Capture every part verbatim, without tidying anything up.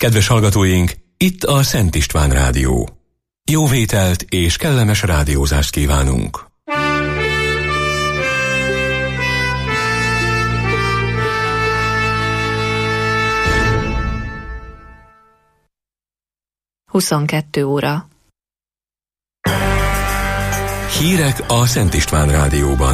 Kedves hallgatóink, itt a Szent István Rádió. Jó vételt és kellemes rádiózást kívánunk! huszonkettő óra. Hírek a Szent István Rádióban.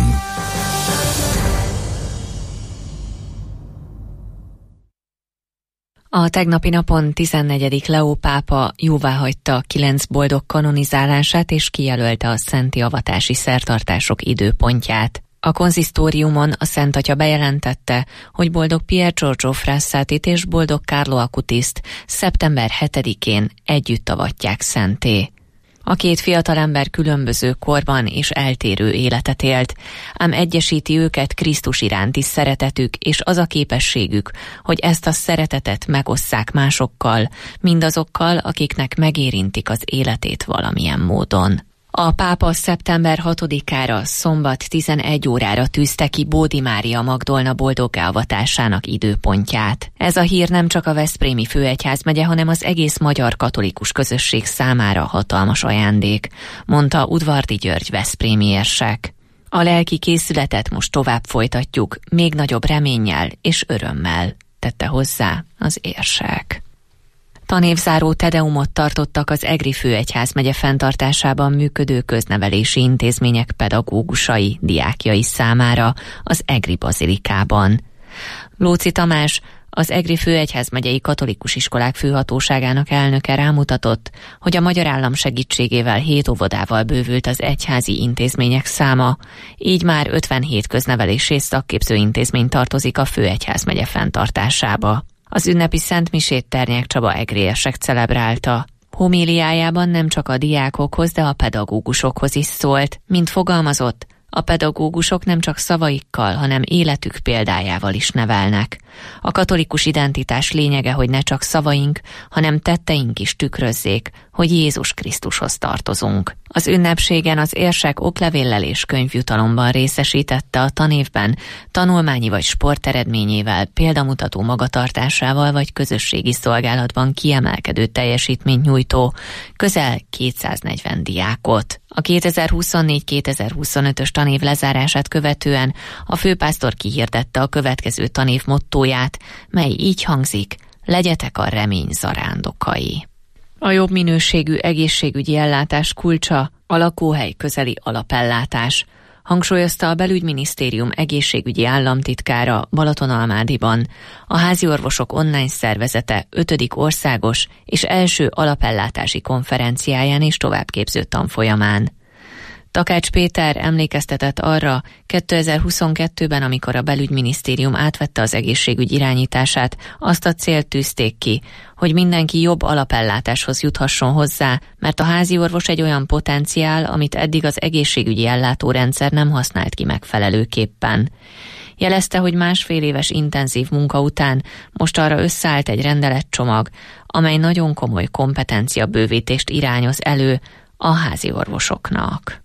A tegnapi napon tizennegyedik Leó pápa jóváhagyta kilenc boldog kanonizálását és kijelölte a szenti avatási szertartások időpontját. A konzisztóriumon a Szent Atya bejelentette, hogy boldog Pier Giorgio Frassatit és boldog Carlo Acutiszt szeptember hetedikén együtt avatják szenté. A két fiatalember különböző korban és eltérő életet élt, ám egyesíti őket Krisztus iránti szeretetük és az a képességük, hogy ezt a szeretetet megosszák másokkal, mindazokkal, akiknek megérintik az életét valamilyen módon. A pápa szeptember hatodikára, szombat tizenegy órára tűzte ki Bódi Mária Magdolna boldoggá avatásának időpontját. Ez a hír nem csak a veszprémi főegyházmegye, hanem az egész magyar katolikus közösség számára hatalmas ajándék, mondta Udvardi György veszprémi érsek. A lelki készületet most tovább folytatjuk, még nagyobb reménnyel és örömmel, tette hozzá az érsek. Tanévzáró tedeumot tartottak az Egri főegyházmegye fenntartásában működő köznevelési intézmények pedagógusai, diákjai számára az Egri bazilikában. Lóczy Tamás, az Egri főegyházmegyei katolikus iskolák főhatóságának elnöke rámutatott, hogy a magyar állam segítségével hét óvodával bővült az egyházi intézmények száma, így már ötvenhét köznevelési és szakképző intézmény tartozik a főegyházmegye fenntartásába. Az ünnepi szentmisét Ternyák Csaba egri érsek celebrálta. Homíliájában nem csak a diákokhoz, de a pedagógusokhoz is szólt. Mint fogalmazott, a pedagógusok nem csak szavaikkal, hanem életük példájával is nevelnek. A katolikus identitás lényege, hogy ne csak szavaink, hanem tetteink is tükrözzék, hogy Jézus Krisztushoz tartozunk. Az ünnepségen az érsek oklevéllel és könyvjutalomban részesítette a tanévben tanulmányi vagy sporteredményével, példamutató magatartásával vagy közösségi szolgálatban kiemelkedő teljesítményt nyújtó közel kétszáznegyven diákot. A kétezer-huszonnégy kétezer-huszonötös tanév lezárását követően a főpásztor kihirdette a következő tanév mottóját, mely így hangzik: legyetek a remény zarándokai. A jobb minőségű egészségügyi ellátás kulcsa a lakóhely közeli alapellátás, hangsúlyozta a belügyminisztérium egészségügyi államtitkára Balatonalmádiban, a háziorvosok online szervezete ötödik országos és első alapellátási konferenciáján és továbbképző tanfolyamán. Takács Péter emlékeztetett arra kétezer-huszonkettőben, amikor a belügyminisztérium átvette az egészségügy irányítását, azt a célt tűzték ki, hogy mindenki jobb alapellátáshoz juthasson hozzá, mert a háziorvos egy olyan potenciál, amit eddig az egészségügyi ellátórendszer nem használt ki megfelelőképpen. Jelezte, hogy másfél éves intenzív munka után most arra összeállt egy rendeletcsomag, amely nagyon komoly kompetenciabővítést irányoz elő a háziorvosoknak.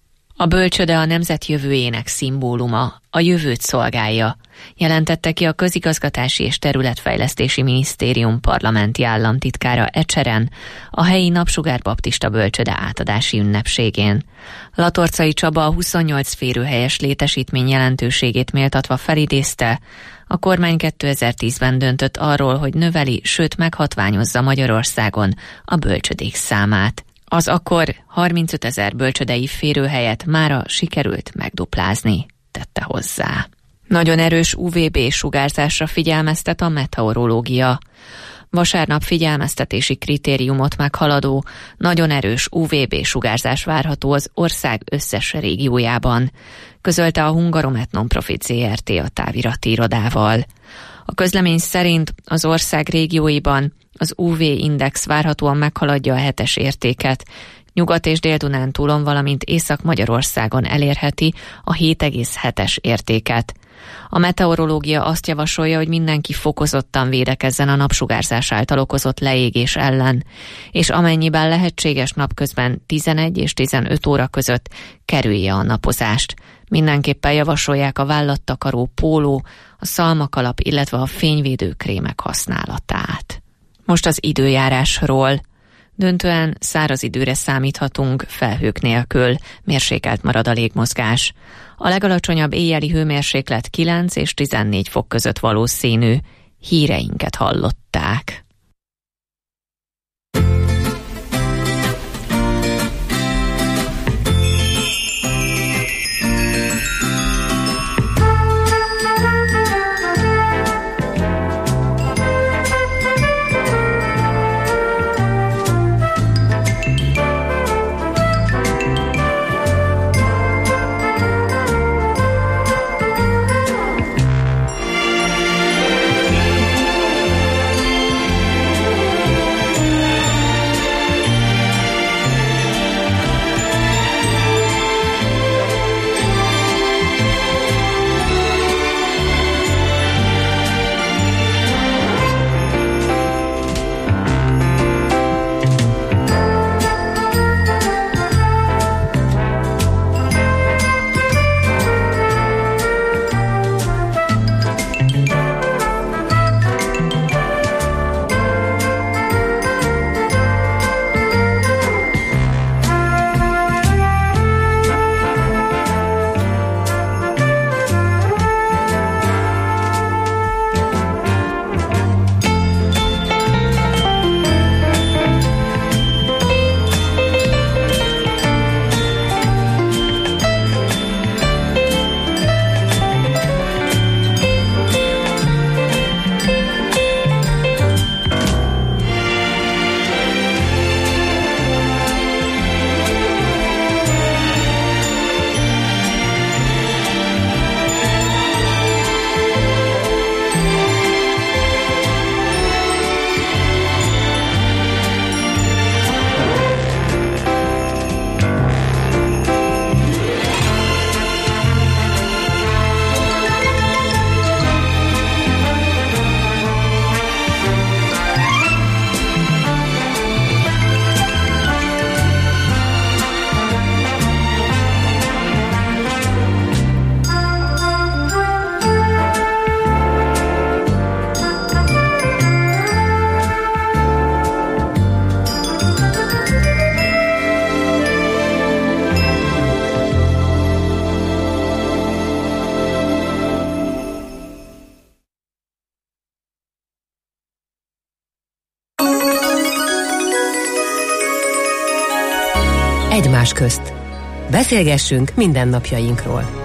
A bölcsöde a nemzet jövőjének szimbóluma, a jövőt szolgálja, jelentette ki a Közigazgatási és Területfejlesztési Minisztérium parlamenti államtitkára Ecseren a helyi Napsugár baptista bölcsöde átadási ünnepségén. Latorcai Csaba a huszonnyolc férőhelyes létesítmény jelentőségét méltatva felidézte, a kormány kétezer-tízben döntött arról, hogy növeli, sőt meghatványozza Magyarországon a bölcsödék számát. Az akkor harmincötezer bölcsödei férőhelyet mára sikerült megduplázni, tette hozzá. Nagyon erős u vé bé sugárzásra figyelmeztet a meteorológia. Vasárnap figyelmeztetési kritériumot meghaladó, nagyon erős u vé bé sugárzás várható az ország összes régiójában, közölte a Hungaromet Non-Profit zé er té a távirati irodával. A közlemény szerint az ország régióiban az u vé-index várhatóan meghaladja a hetes értéket, Nyugat- és Dél-Dunántúlon, valamint Észak-Magyarországon elérheti a hét egész hetes értéket. A meteorológia azt javasolja, hogy mindenki fokozottan védekezzen a napsugárzás által okozott leégés ellen, és amennyiben lehetséges napközben tizenegy és tizenöt óra között kerülje a napozást. Mindenképpen javasolják a vállattakaró póló, a szalmakalap, illetve a fényvédő krémek használatát. Most az időjárásról. Döntően száraz időre számíthatunk, felhők nélkül, mérsékelt marad a légmozgás. A legalacsonyabb éjjeli hőmérséklet kilenc és tizennégy fok között valószínű. Híreinket hallották. Egymás közt. Beszélgessünk mindennapjainkról.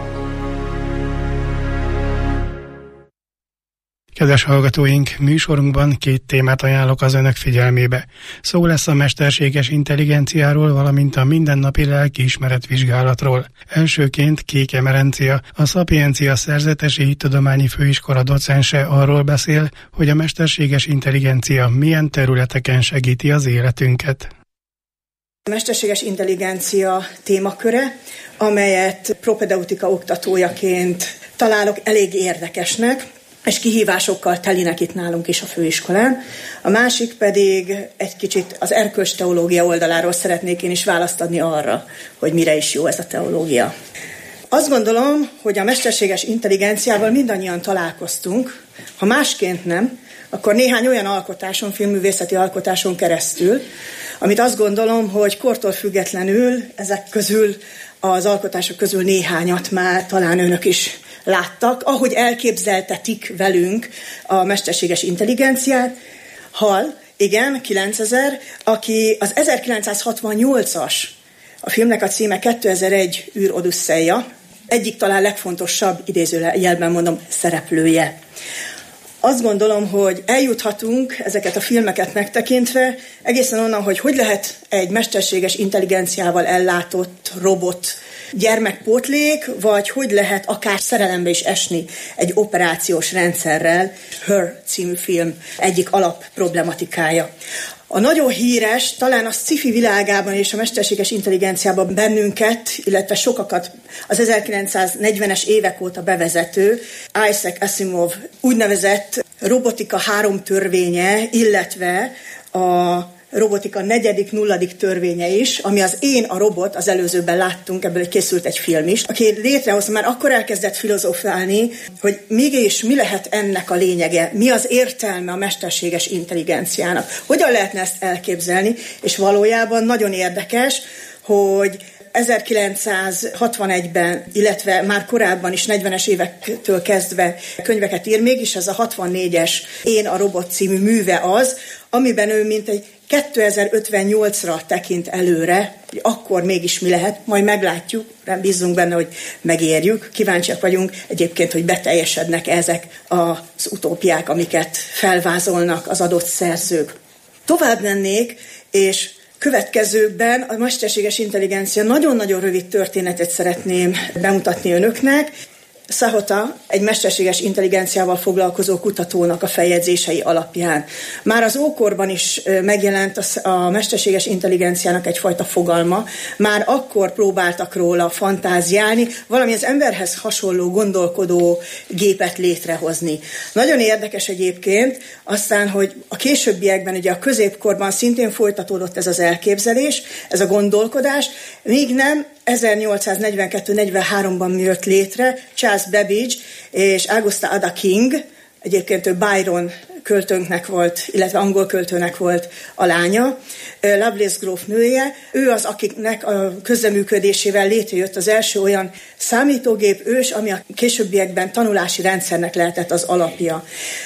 Kedves hallgatóink, műsorunkban két témát ajánlok az önök figyelmébe. Szó lesz a mesterséges intelligenciáról, valamint a mindennapi lelkiismeret vizsgálatról. Elsőként Kék Emerencia, a Szapiencia Szerzetesi Hittudományi Főiskola docense arról beszél, hogy a mesterséges intelligencia milyen területeken segíti az életünket. A mesterséges intelligencia témaköre, amelyet propedeutika oktatójaként találok elég érdekesnek, és kihívásokkal telinek itt nálunk is a főiskolán. A másik pedig egy kicsit az erkölcsteológia oldaláról szeretnék én is választ adni arra, hogy mire is jó ez a teológia. Azt gondolom, hogy a mesterséges intelligenciával mindannyian találkoztunk, ha másként nem, akkor néhány olyan alkotáson, filmművészeti alkotáson keresztül, amit azt gondolom, hogy kortól függetlenül ezek közül, az alkotások közül néhányat már talán önök is láttak, ahogy elképzeltetik velünk a mesterséges intelligenciát. Hall, igen, kilencezer, aki az ezerkilencszázhatvannyolcas, a filmnek a címe kétezer-egy űr Odüsszeja, egyik talán legfontosabb, idézőjelben mondom, szereplője. Azt gondolom, hogy eljuthatunk ezeket a filmeket megtekintve egészen onnan, hogy hogy lehet egy mesterséges intelligenciával ellátott robot gyermekpótlék, vagy hogy lehet akár szerelembe is esni egy operációs rendszerrel. Her című film egyik alapproblematikája. A nagyon híres, talán a sci-fi világában és a mesterséges intelligenciában bennünket, illetve sokakat az ezerkilencszáznegyvenes évek óta bevezető Isaac Asimov úgynevezett robotika három törvénye, illetve a robotika negyedik, nulladik törvénye is, ami az Én a robot, az előzőben láttunk, ebből készült egy film is, aki létrehozta, már akkor elkezdett filozofálni, hogy mégis mi lehet ennek a lényege, mi az értelme a mesterséges intelligenciának, hogyan lehetne ezt elképzelni, és valójában nagyon érdekes, hogy ezerkilencszázhatvanegyben, illetve már korábban is, negyvenes évektől kezdve könyveket ír, mégis ez a hatvannégyes Én a robot című műve az, amiben ő mintegy kétezer-ötvennyolcra tekint előre, hogy akkor mégis mi lehet, majd meglátjuk, nem bízunk benne, hogy megérjük, kíváncsiak vagyunk egyébként, hogy beteljesednek ezek az utópiák, amiket felvázolnak az adott szerzők. Tovább mennék, és következőkben a mesterséges intelligencia nagyon-nagyon rövid történetet szeretném bemutatni önöknek. Sahota egy mesterséges intelligenciával foglalkozó kutatónak a feljegyzései alapján. Már az ókorban is megjelent a mesterséges intelligenciának egyfajta fogalma, már akkor próbáltak róla fantáziálni, valami az emberhez hasonló gondolkodó gépet létrehozni. Nagyon érdekes egyébként aztán, hogy a későbbiekben, ugye a középkorban szintén folytatódott ez az elképzelés, ez a gondolkodás, míg nem ezernyolcszáznegyvenkettő negyvenháromban jött létre Charles Babbage és Augusta Ada King, egyébként ő Byron költőnknek volt, illetve angol költőnek volt a lánya, Lovelace gróf nője. Ő az, akiknek a közreműködésével létrejött az első olyan számítógép ős, ami a későbbiekben tanulási rendszernek lehetett az alapja.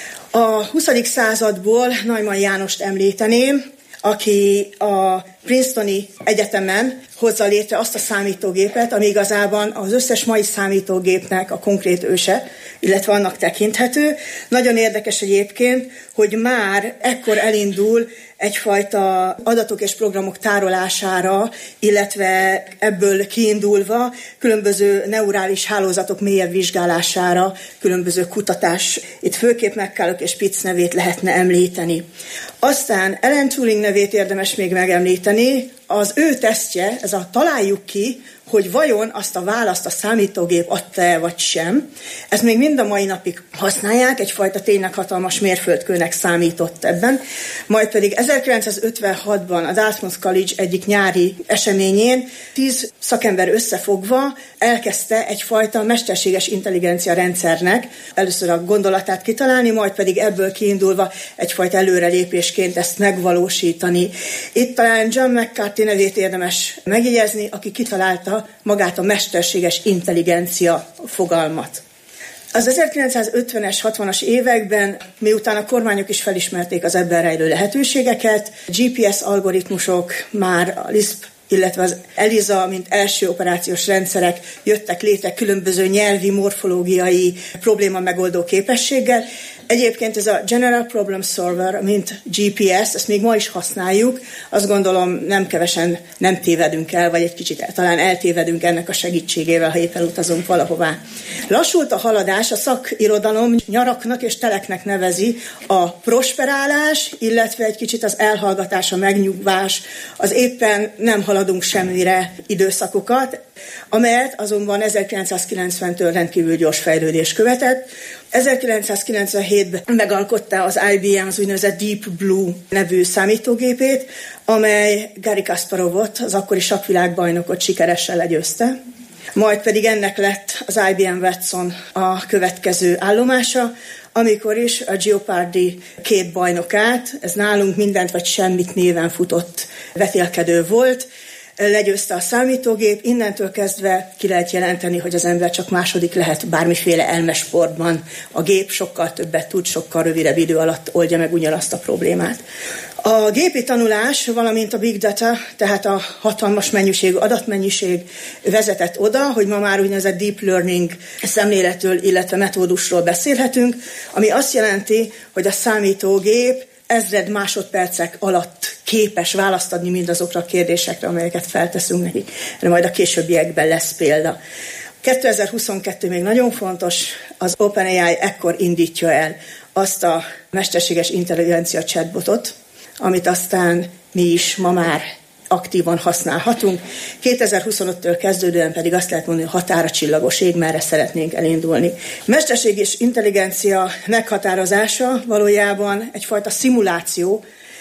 A huszadik századból Neumann Jánost említeném, aki a Princetoni Egyetemen hozza létre azt a számítógépet, ami igazában az összes mai számítógépnek a konkrét őse, illetve annak tekinthető. Nagyon érdekes egyébként, hogy már ekkor elindul egyfajta adatok és programok tárolására, illetve ebből kiindulva különböző neurális hálózatok mélyebb vizsgálására, különböző kutatás. Itt főképp McCulloch és Pitts nevét lehetne említeni. Aztán Alan Turing nevét érdemes még megemlíteni. Az ő tesztje, ez a találjuk ki, hogy vajon azt a választ a számítógép adta-e vagy sem. Ezt még mind a mai napig használják, egyfajta tényleg hatalmas mérföldkőnek számított ebben. Majd pedig ezerkilencszázötvenhatban a Dartmouth College egyik nyári eseményén tíz szakember összefogva elkezdte egyfajta mesterséges intelligencia rendszernek először a gondolatát kitalálni, majd pedig ebből kiindulva egyfajta előrelépésként ezt megvalósítani. Itt talán John McCarthy nevét érdemes megjegyezni, aki kitalálta magát a mesterséges intelligencia fogalmat. Az ezerkilencszázötvenes, hatvanas években, miután a kormányok is felismerték az ebben rejlő lehetőségeket, gé pé es algoritmusok, már a Lisp, illetve az ELIZA, mint első operációs rendszerek jöttek létre különböző nyelvi, morfológiai probléma megoldó képességgel. Egyébként ez a General Problem Solver, mint gé pé es, ezt még ma is használjuk. Azt gondolom, nem kevesen nem tévedünk el, vagy egy kicsit talán eltévedünk ennek a segítségével, ha éppen utazunk valahová. Lassult a haladás, a szakirodalom nyaraknak és teleknek nevezi a prosperálás, illetve egy kicsit az elhallgatás, a megnyugvás, az éppen nem haladunk semmire időszakokat, amelyet azonban ezerkilencszázkilencventől rendkívül gyors fejlődés követett. ezerkilencszázkilencvenhétben megalkotta az i bé em az úgynevezett Deep Blue nevű számítógépét, amely Garry Kasparovot, az akkori sakkvilágbajnokot sikeresen legyőzte. Majd pedig ennek lett az i bé em Watson a következő állomása, amikor is a Jeopardy két bajnokát, ez nálunk mindent vagy semmit néven futott vetélkedő volt, legyőzte a számítógép, innentől kezdve ki lehet jelenteni, hogy az ember csak második lehet bármiféle elmesportban. A gép sokkal többet tud, sokkal rövidebb idő alatt oldja meg ugyanazt a problémát. A gépi tanulás, valamint a big data, tehát a hatalmas mennyiségű adatmennyiség vezetett oda, hogy ma már úgynevezett deep learning szemléletről, illetve metódusról beszélhetünk, ami azt jelenti, hogy a számítógép ezred másodpercek alatt képes választ adni mindazokra a kérdésekre, amelyeket felteszünk neki. De majd a későbbiekben lesz példa. kétezer-huszonkettő még nagyon fontos, az OpenAI ekkor indítja el azt a mesterséges intelligencia chatbotot, amit aztán mi is ma már aktívan használhatunk. kétezer-huszonöttől kezdődően pedig azt lehet mondani, hogy határa csillagos ég, merre szeretnénk elindulni. Mesterséges intelligencia meghatározása valójában egyfajta szimuláció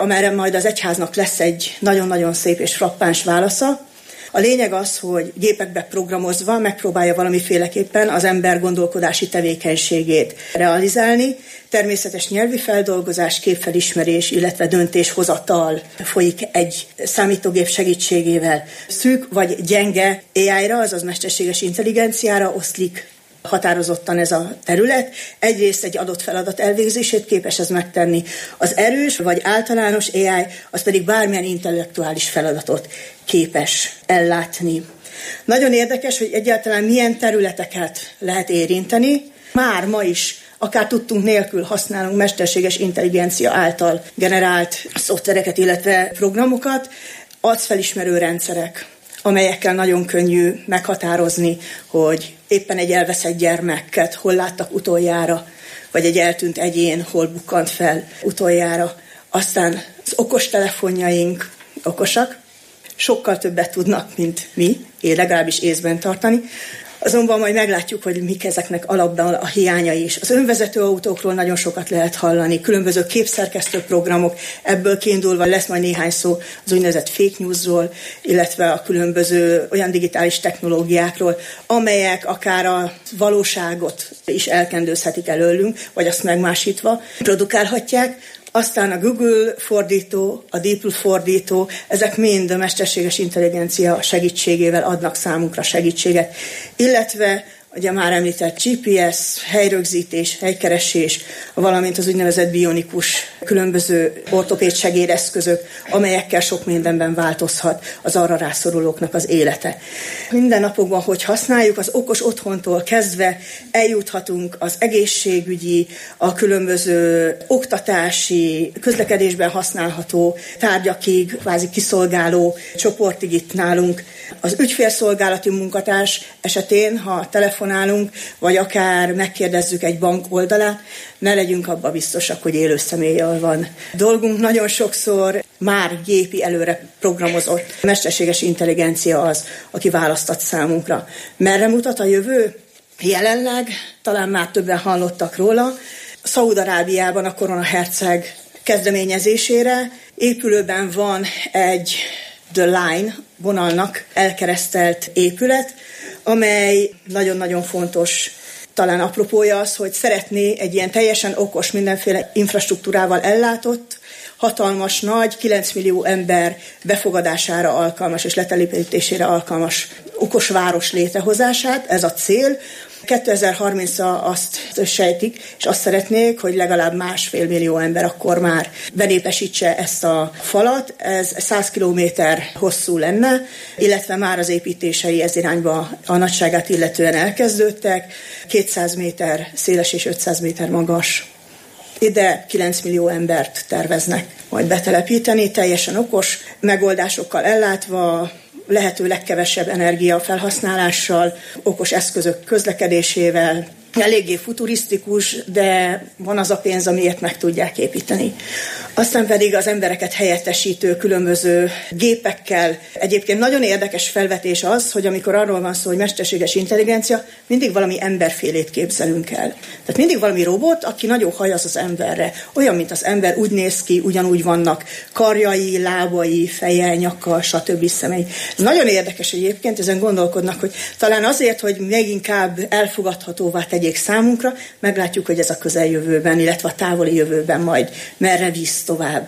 amerre majd az egyháznak lesz egy nagyon-nagyon szép és frappáns válasza. A lényeg az, hogy gépekbe programozva megpróbálja valamiféleképpen az ember gondolkodási tevékenységét realizálni. Természetes nyelvi feldolgozás, képfelismerés, illetve döntéshozatal folyik egy számítógép segítségével. Szűk vagy gyenge á í-ra, azaz mesterséges intelligenciára oszlik határozottan ez a terület. Egyrészt egy adott feladat elvégzését képes ez megtenni. Az erős vagy általános á í, az pedig bármilyen intellektuális feladatot képes ellátni. Nagyon érdekes, hogy egyáltalán milyen területeket lehet érinteni. Már ma is, akár tudtunk nélkül használunk mesterséges intelligencia által generált szoftvereket, illetve programokat, arcfelismerő rendszerek, amelyekkel nagyon könnyű meghatározni, hogy éppen egy elveszett gyermeket hol láttak utoljára, vagy egy eltűnt egyén hol bukkant fel utoljára. Aztán az okostelefonjaink okosak, sokkal többet tudnak, mint mi, én legalábbis észben tartani. Azonban majd meglátjuk, hogy mik ezeknek alapban a hiányai is. Az önvezető autókról nagyon sokat lehet hallani, különböző képszerkesztő programok, ebből kiindulva lesz majd néhány szó az úgynevezett fake newsról, illetve a különböző olyan digitális technológiákról, amelyek akár a valóságot is elkendőzhetik előlünk, vagy azt megmásítva produkálhatják. Aztán a Google fordító, a DeepL fordító, ezek mind a mesterséges intelligencia segítségével adnak számunkra segítséget, illetve ugye már említett gé pé es, helyrögzítés, helykeresés, valamint az úgynevezett bionikus különböző ortopéd segédeszközök, amelyekkel sok mindenben változhat az arra rászorulóknak az élete. Minden napokban, hogy használjuk, az okos otthontól kezdve eljuthatunk az egészségügyi, a különböző oktatási, közlekedésben használható tárgyakig, kvázi kiszolgáló csoportig itt nálunk. Az ügyfélszolgálati munkatárs esetén, ha telefonálunk, vagy akár megkérdezzük egy bank oldalát, ne legyünk abban biztosak, hogy élő személlyel van dolgunk. Nagyon sokszor már gépi előre programozott mesterséges intelligencia az, aki választat számunkra. Merre mutat a jövő? Jelenleg, talán már többen hallottak róla, Szaúd-Arábiában a koronaherceg kezdeményezésére épülőben van egy The Line vonalnak elkeresztelt épület, amely nagyon-nagyon fontos. Talán apropója az, hogy szeretné egy ilyen teljesen okos, mindenféle infrastruktúrával ellátott, hatalmas, nagy, kilenc millió ember befogadására alkalmas és letelepítésére alkalmas okos város létrehozását. Ez a cél. kétezer-harmincra azt sejtik, és azt szeretnék, hogy legalább másfél millió ember akkor már benépesítse ezt a falat. Ez száz kilométer hosszú lenne, illetve már az építései ez irányba a nagyságát illetően elkezdődtek. kétszáz méter széles és ötszáz méter magas. Ide kilenc millió embert terveznek majd betelepíteni, teljesen okos megoldásokkal ellátva, lehető legkevesebb energia felhasználással, okos eszközök közlekedésével, eléggé futurisztikus, de van az a pénz, amiért meg tudják építeni. Aztán pedig az embereket helyettesítő különböző gépekkel. Egyébként nagyon érdekes felvetés az, hogy amikor arról van szó, hogy mesterséges intelligencia, mindig valami emberfélét képzelünk el. Tehát mindig valami robot, aki nagyon hajaz az emberre. Olyan, mint az ember, úgy néz ki, ugyanúgy vannak karjai, lábai, feje, nyaka, stb. Személy. Ez nagyon érdekes egyébként, ezen gondolkodnak, hogy talán azért, hogy még inkább elfogadhatóvá tegyék számunkra, meglátjuk, hogy ez a közeljövőben, illetve a távoli jövőben majd merre visz tovább.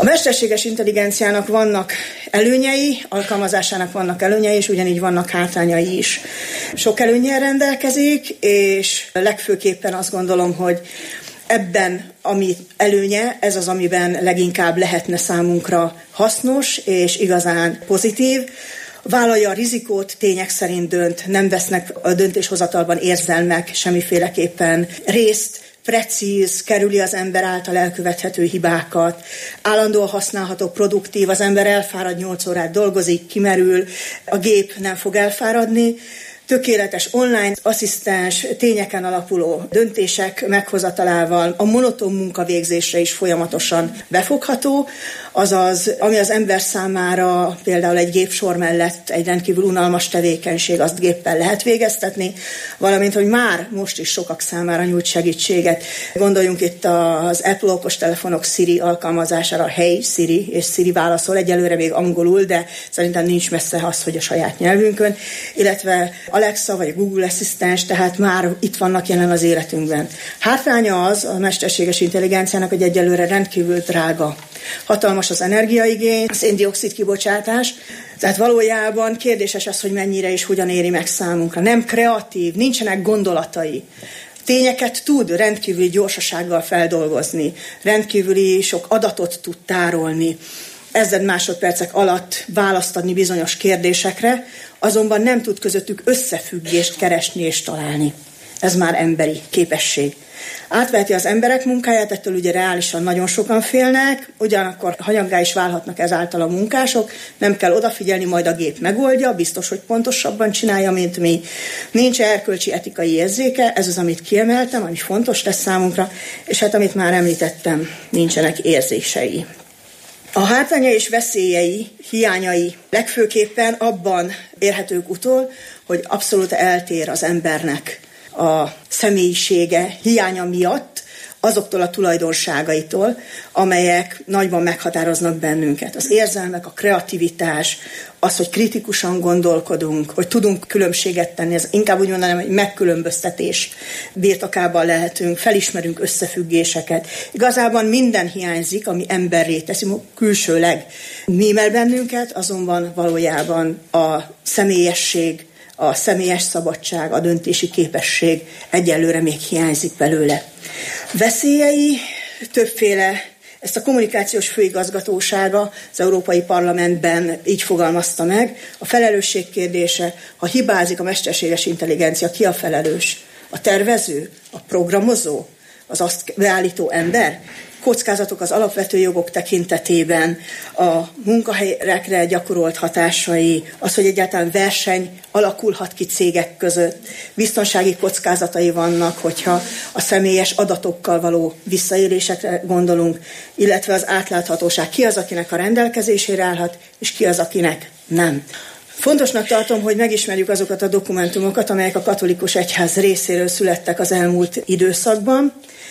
A mesterséges intelligenciának vannak előnyei, alkalmazásának vannak előnyei, és ugyanígy vannak hátrányai is. Sok előnnyel rendelkezik, és legfőképpen azt gondolom, hogy ebben, ami előnye, ez az, amiben leginkább lehetne számunkra hasznos és igazán pozitív. Vállalja a rizikót, tények szerint dönt, nem vesznek a döntéshozatalban érzelmek semmiféleképpen részt, precíz, kerüli az ember által elkövethető hibákat, állandóan használható, produktív, az ember elfárad, nyolc órát dolgozik, kimerül, a gép nem fog elfáradni, tökéletes online asszisztens, tényeken alapuló döntések meghozatalával, a monoton munkavégzésre is folyamatosan befogható, azaz, ami az ember számára például egy gépsor mellett egy rendkívül unalmas tevékenység, azt géppel lehet végeztetni, valamint, hogy már most is sokak számára nyújt segítséget. Gondoljunk itt az Apple okostelefonok Siri alkalmazására, Hey Siri, és Siri válaszol, egyelőre még angolul, de szerintem nincs messze az, hogy a saját nyelvünkön, illetve Alexa vagy a Google Asszisztens, tehát már itt vannak jelen az életünkben. Hátránya az a mesterséges intelligenciának, hogy egyelőre rendkívül drága. Hatalmas az energiaigény, széndioxid kibocsátás, tehát valójában kérdéses az, hogy mennyire és hogyan éri meg számunkra. Nem kreatív, nincsenek gondolatai. Tényeket tud rendkívüli gyorsasággal feldolgozni, rendkívüli sok adatot tud tárolni, ezer másodpercek alatt választ adni bizonyos kérdésekre, azonban nem tud közöttük összefüggést keresni és találni. Ez már emberi képesség. Átveheti az emberek munkáját, ettől ugye reálisan nagyon sokan félnek, ugyanakkor hanyaggá is válhatnak ezáltal a munkások, nem kell odafigyelni, majd a gép megoldja, biztos, hogy pontosabban csinálja, mint mi. Nincs erkölcsi etikai érzéke, ez az, amit kiemeltem, ami fontos lesz számunkra, és hát amit már említettem, nincsenek érzései. A hátránya és veszélyei, hiányai legfőképpen abban érhetők utol, hogy abszolút eltér az embernek a személyisége hiánya miatt azoktól a tulajdonságaitól, amelyek nagyban meghatároznak bennünket. Az érzelmek, a kreativitás, az, hogy kritikusan gondolkodunk, hogy tudunk különbséget tenni, ez inkább úgy mondanám, hogy megkülönböztetés birtokában lehetünk, felismerünk összefüggéseket. Igazában minden hiányzik, ami emberré teszi, külsőleg mímel bennünket, azonban valójában a személyesség, a személyes szabadság, a döntési képesség egyelőre még hiányzik belőle. Veszélyei többféle, ezt a kommunikációs főigazgatósága az Európai Parlamentben így fogalmazta meg. A felelősség kérdése, ha hibázik a mesterséges intelligencia, ki a felelős? A tervező, a programozó, az azt beállító ember? Kockázatok az alapvető jogok tekintetében, a munkahelyekre gyakorolt hatásai, az, hogy egyáltalán verseny alakulhat ki cégek között, biztonsági kockázatai vannak, hogyha a személyes adatokkal való visszaélésekre gondolunk, illetve az átláthatóság, ki az, akinek a rendelkezésére állhat, és ki az, akinek nem. Fontosnak tartom, hogy megismerjük azokat a dokumentumokat, amelyek a katolikus egyház részéről születtek az elmúlt időszakban.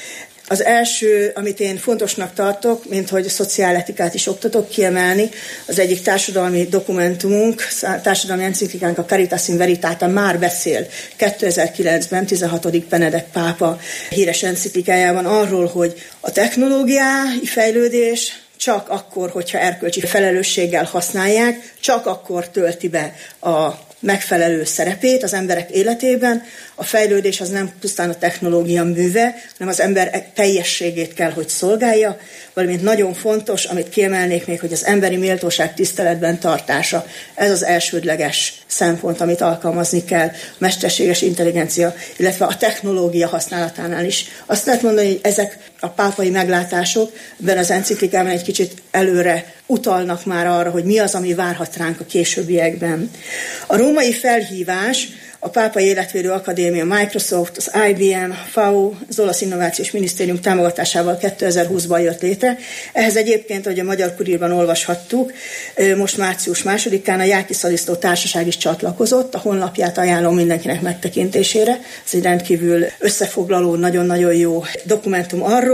Az első, amit én fontosnak tartok, mint hogy szociáletikát is oktatok kiemelni, az egyik társadalmi dokumentumunk, társadalmi enciklikánk, a Caritas in Veritate már beszél kétezer-kilencben tizenhatodik Benedek pápa híres enciklikájában arról, hogy a technológiai fejlődés csak akkor, hogyha erkölcsi felelősséggel használják, csak akkor tölti be a megfelelő szerepét az emberek életében. A fejlődés az nem pusztán a technológia műve, hanem az ember teljességét kell, hogy szolgálja, valamint nagyon fontos, amit kiemelnék még, hogy az emberi méltóság tiszteletben tartása. Ez az elsődleges szempont, amit alkalmazni kell a mesterséges intelligencia, illetve a technológia használatánál is. Azt lehet mondani, hogy ezek a pápai meglátások ebben az enciklikában egy kicsit előre utalnak már arra, hogy mi az, ami várhat ránk a későbbiekben. A római felhívás, a Pápai Életvédő Akadémia, Microsoft, az I B M, F A O, az Olasz Innovációs Minisztérium támogatásával kétezer-húszban jött létre. Ehhez egyébként, ahogy a Magyar Kurírban olvashattuk, most március másodikán a Jáki Szalisztó Társaság is csatlakozott, a honlapját ajánlom mindenkinek megtekintésére. Ez egy rendkívül összefoglaló, nagyon-nagyon jó dokumentum arról,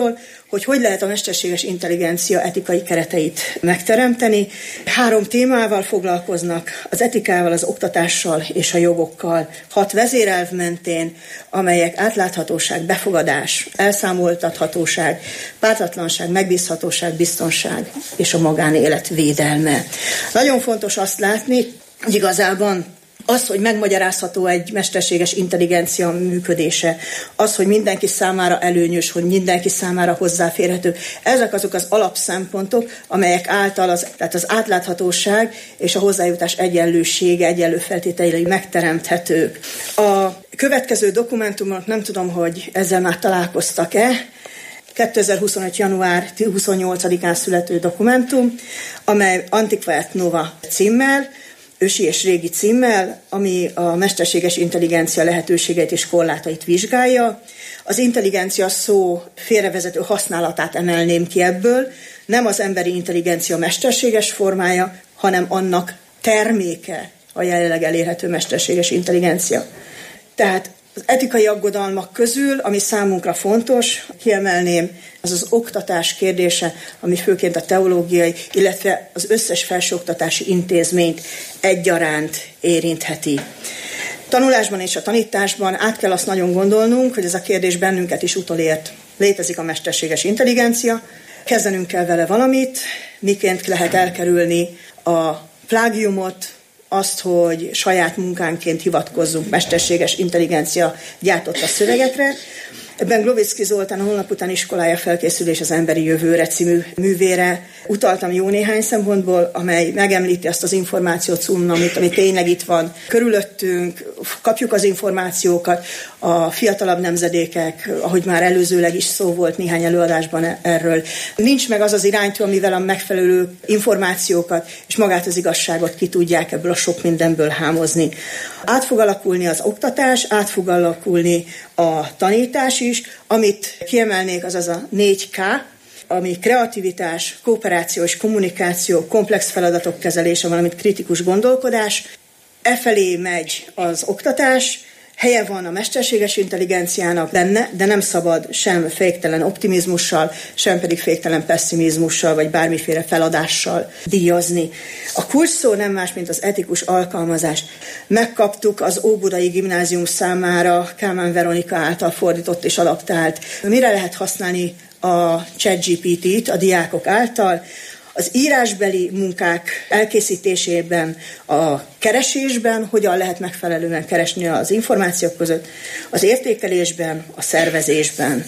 hogy hogy lehet a mesterséges intelligencia etikai kereteit megteremteni. Három témával foglalkoznak, az etikával, az oktatással és a jogokkal. Hat vezérelv mentén, amelyek átláthatóság, befogadás, elszámoltathatóság, pártatlanság, megbízhatóság, biztonság és a magánélet védelme. Nagyon fontos azt látni, hogy igazában az, hogy megmagyarázható egy mesterséges intelligencia működése, az, hogy mindenki számára előnyös, hogy mindenki számára hozzáférhető, ezek azok az alapszempontok, amelyek által az, tehát az átláthatóság és a hozzájutás egyenlősége, egyenlő feltételei megteremthetők. A következő dokumentumok, nem tudom, hogy ezzel már találkoztak-e, kétezer-huszonöt. január huszonnyolcadikán születő dokumentum, amely Antiqua et Nova címmel, ősi és régi címmel, ami a mesterséges intelligencia lehetőségeit és korlátait vizsgálja. Az intelligencia szó félrevezető használatát emelném ki ebből, nem az emberi intelligencia mesterséges formája, hanem annak terméke a jelenleg elérhető mesterséges intelligencia. Tehát az etikai aggodalmak közül, ami számunkra fontos, kiemelném, az az oktatás kérdése, ami főként a teológiai, illetve az összes felsőoktatási intézményt egyaránt érintheti. Tanulásban és a tanításban át kell azt nagyon gondolnunk, hogy ez a kérdés bennünket is utolért. Létezik a mesterséges intelligencia, kezdenünk kell vele valamit, miként lehet elkerülni a plágiumot, azt, hogy saját munkánként hivatkozzunk mesterséges intelligencia gyártotta szövegekre. Ebben Glovicki Zoltán a Holnap után iskolája felkészülés az emberi jövőre című művére utaltam jó néhány szempontból, amely megemlíti azt az információ cunamit, ami tényleg itt van körülöttünk, kapjuk az információkat, a fiatalabb nemzedékek, ahogy már előzőleg is szó volt néhány előadásban erről. Nincs meg az az iránytű, amivel a megfelelő információkat és magát az igazságot ki tudják ebből a sok mindenből hámozni. Át fog alakulni az oktatás, át fog alakulni a tanítás is, amit kiemelnék, az az a négy ká, ami kreativitás, kooperáció és kommunikáció, komplex feladatok kezelése, valamint kritikus gondolkodás. Efelé megy az oktatás, helye van a mesterséges intelligenciának benne, de nem szabad sem féktelen optimizmussal, sem pedig féktelen pessimizmussal, vagy bármiféle feladással díjazni. A kulcs szó nem más, mint az etikus alkalmazás. Megkaptuk az Óbudai Gimnázium számára Kálmán Veronika által fordított és adaptált. Mire lehet használni a ChatGPT-t a diákok által? Az írásbeli munkák elkészítésében, a keresésben, hogyan lehet megfelelően keresni az információk között, az értékelésben, a szervezésben.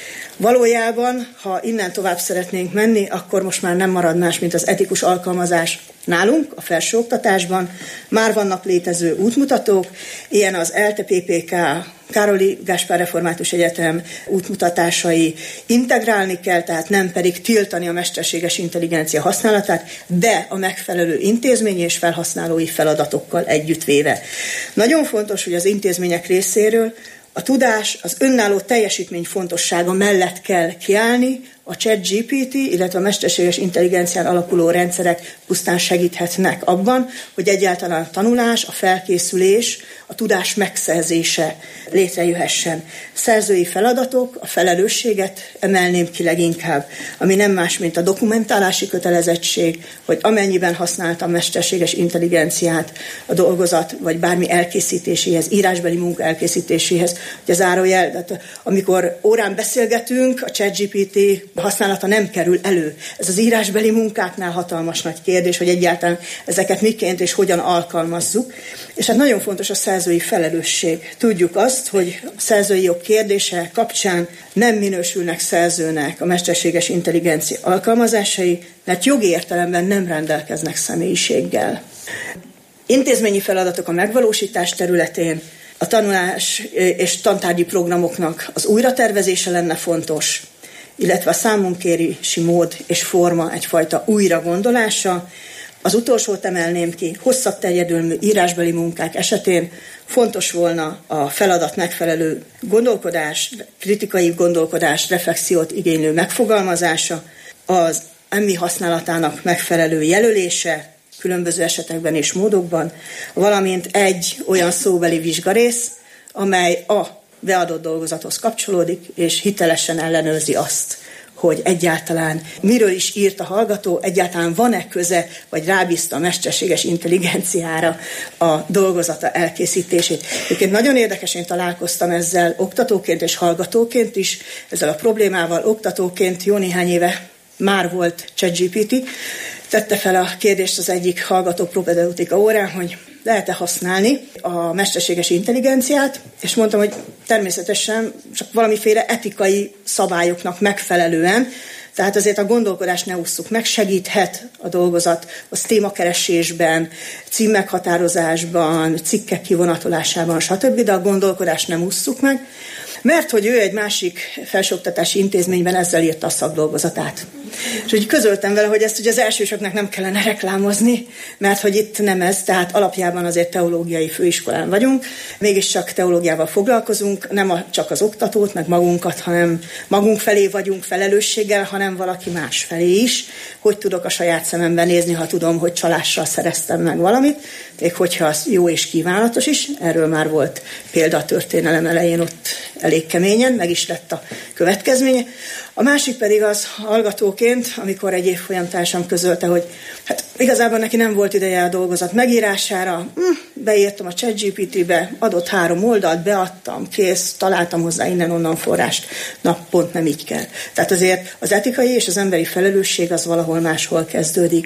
Valójában, ha innen tovább szeretnénk menni, akkor most már nem marad más, mint az etikus alkalmazás nálunk, a felsőoktatásban. Már vannak létező útmutatók, ilyen az e el té pé pé ká, Károli Gáspár Református Egyetem útmutatásai. Integrálni kell, tehát nem pedig tiltani a mesterséges intelligencia használatát, de a megfelelő intézményi és felhasználói feladatokkal együttvéve. Nagyon fontos, hogy az intézmények részéről a tudás, az önálló teljesítmény fontossága mellett kell kiállni, a ChatGPT, illetve a mesterséges intelligencián alapuló rendszerek pusztán segíthetnek abban, hogy egyáltalán a tanulás, a felkészülés, a tudás megszerzése létrejöhessen. Szerzői feladatok, a felelősséget emelném ki leginkább, ami nem más, mint a dokumentálási kötelezettség, hogy amennyiben használtam mesterséges intelligenciát a dolgozat, vagy bármi elkészítéséhez, írásbeli munka elkészítéséhez, hogy az zárójel, tehát amikor órán beszélgetünk, a ChatGPT használata nem kerül elő. Ez az írásbeli munkáknál hatalmas nagy kérdés, hogy egyáltalán ezeket miként és hogyan alkalmazzuk. És hát nagyon fontos a szerzői felelősség. Tudjuk azt, hogy a szerzői jog kérdése kapcsán nem minősülnek szerzőnek a mesterséges intelligencia alkalmazásai, mert jogi értelemben nem rendelkeznek személyiséggel. Intézményi feladatok a megvalósítás területén, a tanulás és tantárgyi programoknak az újratervezése lenne fontos, illetve a számonkérési mód és forma egyfajta újragondolása. Az utolsót emelném ki, hosszabb terjedelmű írásbeli munkák esetén fontos volna a feladat megfelelő gondolkodás, kritikai gondolkodás, reflexiót igénylő megfogalmazása, az emmi használatának megfelelő jelölése, különböző esetekben és módokban, valamint egy olyan szóbeli vizsgarész, amely a beadott dolgozathoz kapcsolódik, és hitelesen ellenőrzi azt, hogy egyáltalán miről is írt a hallgató, egyáltalán van-e köze, vagy rábízta a mesterséges intelligenciára a dolgozata elkészítését. Egyébként nagyon érdekes, én találkoztam ezzel oktatóként és hallgatóként is, ezzel a problémával. Oktatóként jó néhány éve már volt ChatGPT, tette fel a kérdést az egyik hallgató propedeutika órán, hogy lehet-e használni a mesterséges intelligenciát, és mondtam, hogy természetesen csak valamiféle etikai szabályoknak megfelelően, tehát azért a gondolkodást ne ússzuk meg, segíthet a dolgozat az témakeresésben, címmeghatározásban, cikkek kivonatolásában, stb., de a gondolkodást nem ússzuk meg, mert hogy ő egy másik felsőoktatási intézményben ezzel írta a szakdolgozatát. És úgy közöltem vele, hogy ezt ugye az elsősöknek nem kellene reklámozni, mert hogy itt nem ez, tehát alapjában azért teológiai főiskolán vagyunk, mégiscsak teológiával foglalkozunk, nem a, csak az oktatót, meg magunkat, hanem magunk felé vagyunk felelősséggel, hanem valaki más felé is. Hogy tudok a saját szememben nézni, ha tudom, hogy csalással szereztem meg valamit, még hogyha az jó és kívánatos is, erről már volt példa a történelem elején ott elég keményen, meg is lett a következménye. A másik pedig az hallgatóként, amikor egy évfolyamtársam közölte, hogy hát igazából neki nem volt ideje a dolgozat megírására, hm, beírtam a ChatGPT-be, adott három oldalt, beadtam, kész, találtam hozzá innen-onnan forrást. Na, pont nem így kell. Tehát azért az etikai és az emberi felelősség az valahol máshol kezdődik.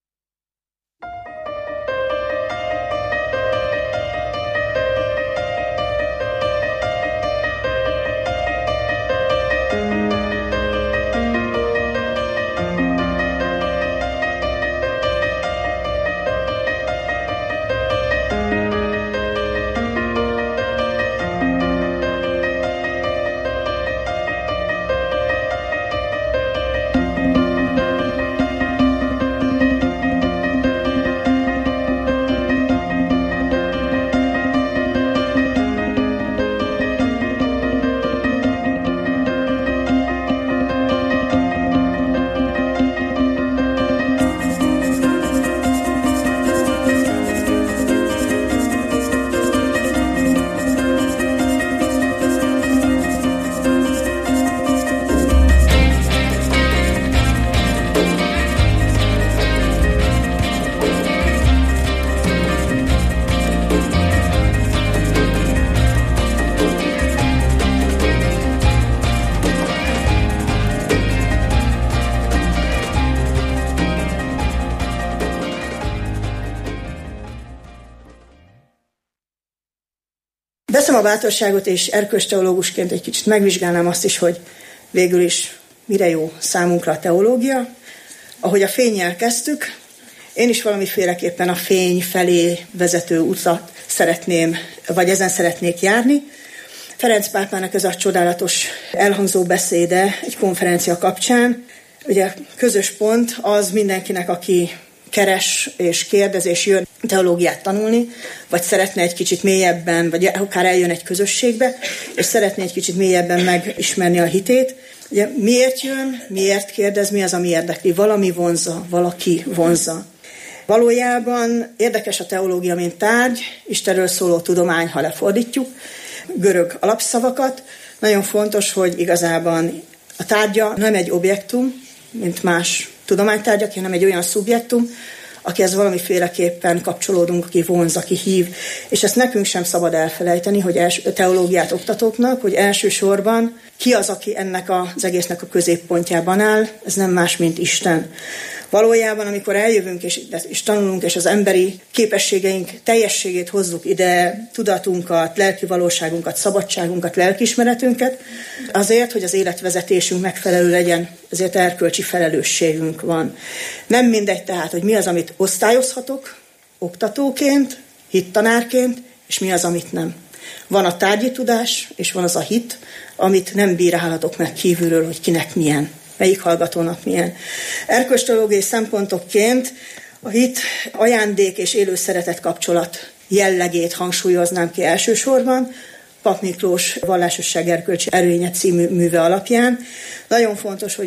Veszem a bátorságot, és erkölcsteológusként egy kicsit megvizsgálnám azt is, hogy végül is mire jó számunkra a teológia. Ahogy a fénnyel kezdtük, én is valamiféleképpen a fény felé vezető utat szeretném, vagy ezen szeretnék járni. Ferenc pápának ez a csodálatos elhangzó beszéde egy konferencia kapcsán. Ugye közös pont az mindenkinek, aki keres és kérdez és jön teológiát tanulni, vagy szeretne egy kicsit mélyebben, vagy akár eljön egy közösségbe, és szeretné egy kicsit mélyebben megismerni a hitét. Ugye miért jön, miért kérdez, mi az, ami érdekli? Valami vonzza, valaki vonzza. Valójában érdekes a teológia, mint tárgy, Istenről szóló tudomány, ha lefordítjuk, görög alapszavakat. Nagyon fontos, hogy igazában a tárgya nem egy objektum, mint más tudománytárgyak, hanem egy olyan szubjektum, akihez valamiféleképpen kapcsolódunk, aki vonz, aki hív. És ezt nekünk sem szabad elfelejteni, hogy els, teológiát oktatóknak, hogy elsősorban ki az, aki ennek az egésznek a középpontjában áll, ez nem más, mint Isten. Valójában, amikor eljövünk és, és tanulunk, és az emberi képességeink teljességét hozzuk ide, tudatunkat, lelki valóságunkat, szabadságunkat, lelkiismeretünket, azért, hogy az életvezetésünk megfelelő legyen, ezért erkölcsi felelősségünk van. Nem mindegy tehát, hogy mi az, amit osztályozhatok oktatóként, hittanárként, és mi az, amit nem. Van a tárgyi tudás, és van az a hit, amit nem bírálhatok meg kívülről, hogy kinek milyen. Melyik hallgatónak milyen. Erkölcsteológiai szempontokként a hit ajándék és élő szeretet kapcsolat jellegét hangsúlyoznám ki elsősorban, Pap Miklós Vallásosság erkölcsi erőnye című műve alapján. Nagyon fontos, hogy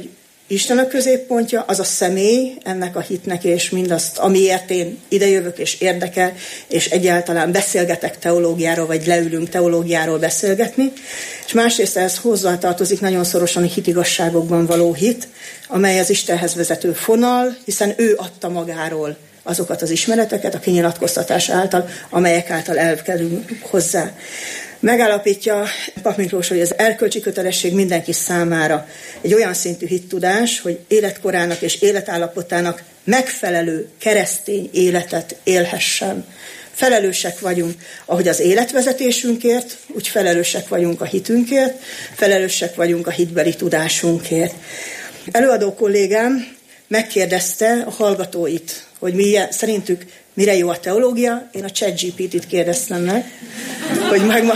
Isten a középpontja, az a személy ennek a hitnek, és mindazt, amiért én idejövök és érdekel, és egyáltalán beszélgetek teológiáról, vagy leülünk teológiáról beszélgetni. És másrészt ehhez hozzátartozik nagyon szorosan a hitigasságokban való hit, amely az Istenhez vezető fonal, hiszen ő adta magáról azokat az ismereteket a kinyilatkoztatás által, amelyek által elkerülünk hozzá. Megállapítja Pap Miklós, hogy az erkölcsi kötelesség mindenki számára egy olyan szintű hittudás, hogy életkorának és életállapotának megfelelő keresztény életet élhessen. Felelősek vagyunk, ahogy az életvezetésünkért, úgy felelősek vagyunk a hitünkért, felelősek vagyunk a hitbeli tudásunkért. Előadó kollégám megkérdezte a hallgatóit, hogy milyen, szerintük mire jó a teológia. Én a ChatGPT-t kérdeztem meg, hogy megma...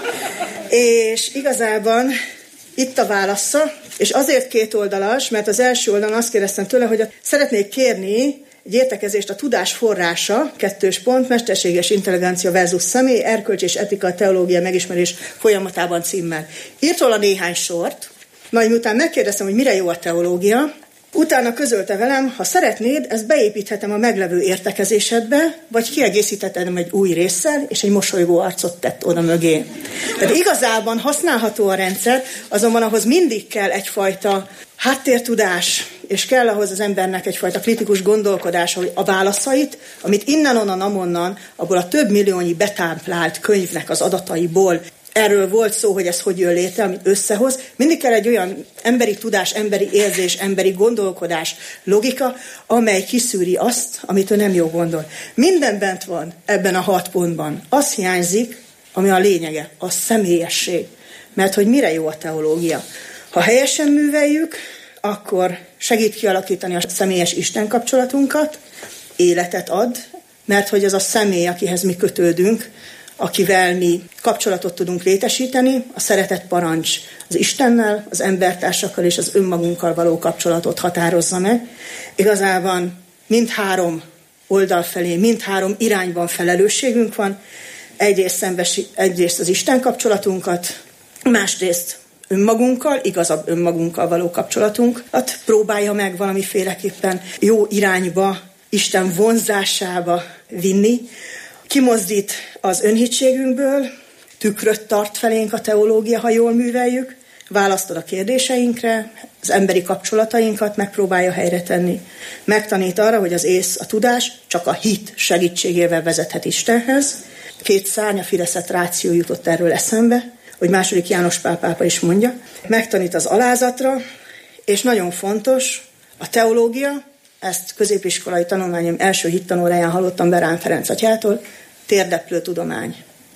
És igazában itt a válasza, és azért kétoldalas, mert az első oldalon azt kérdeztem tőle, hogy szeretnék kérni egy értekezést a tudás forrása, kettős pont, mesterséges intelligencia versus személy, erkölcs és etika, teológia megismerés folyamatában címmel. Írt róla néhány sort, majd miután megkérdeztem, hogy mire jó a teológia, utána közölte velem, ha szeretnéd, ezt beépíthetem a meglevő értekezésedbe, vagy kiegészíthetem egy új résszel, és egy mosolygó arcot tett oda mögé. Tehát igazában használható a rendszer, azonban ahhoz mindig kell egyfajta háttértudás, és kell ahhoz az embernek egyfajta kritikus gondolkodás, hogy a válaszait, amit innen-onnan, amonnan, abból a több milliónyi betáplált könyvnek az adataiból, erről volt szó, hogy ez hogy jön létre, amit összehoz. Mindig kell egy olyan emberi tudás, emberi érzés, emberi gondolkodás, logika, amely kiszűri azt, amit ő nem jó gondol. Minden bent van ebben a hat pontban. Az hiányzik, ami a lényege, a személyesség. Mert hogy mire jó a teológia? Ha helyesen műveljük, akkor segít kialakítani a személyes Isten kapcsolatunkat, életet ad, mert hogy az a személy, akihez mi kötődünk, akivel mi kapcsolatot tudunk létesíteni, a szeretet parancs az Istennel, az embertársakkal és az önmagunkkal való kapcsolatot határozza meg. Igazában mindhárom oldal felé, mindhárom irányban felelősségünk van. Egyrészt, szembesi, egyrészt az Isten kapcsolatunkat, másrészt önmagunkkal, igazabb önmagunkkal való kapcsolatunkat próbálja meg valamiféleképpen jó irányba, Isten vonzásába vinni, kimozdít az önhitségünkből, tükröt tart felénk a teológia, ha jól műveljük, választod a kérdéseinkre, az emberi kapcsolatainkat megpróbálja helyre tenni. Megtanít arra, hogy az ész, a tudás csak a hit segítségével vezethet Istenhez. Két szárnya, Fideszet ráció jutott erről eszembe, hogy második János Pál pápa is mondja. Megtanít az alázatra, és nagyon fontos, a teológia, ezt középiskolai tanulmányom első hittanóráján hallottam Berán Ferenc atyától, térdeplő tudomány.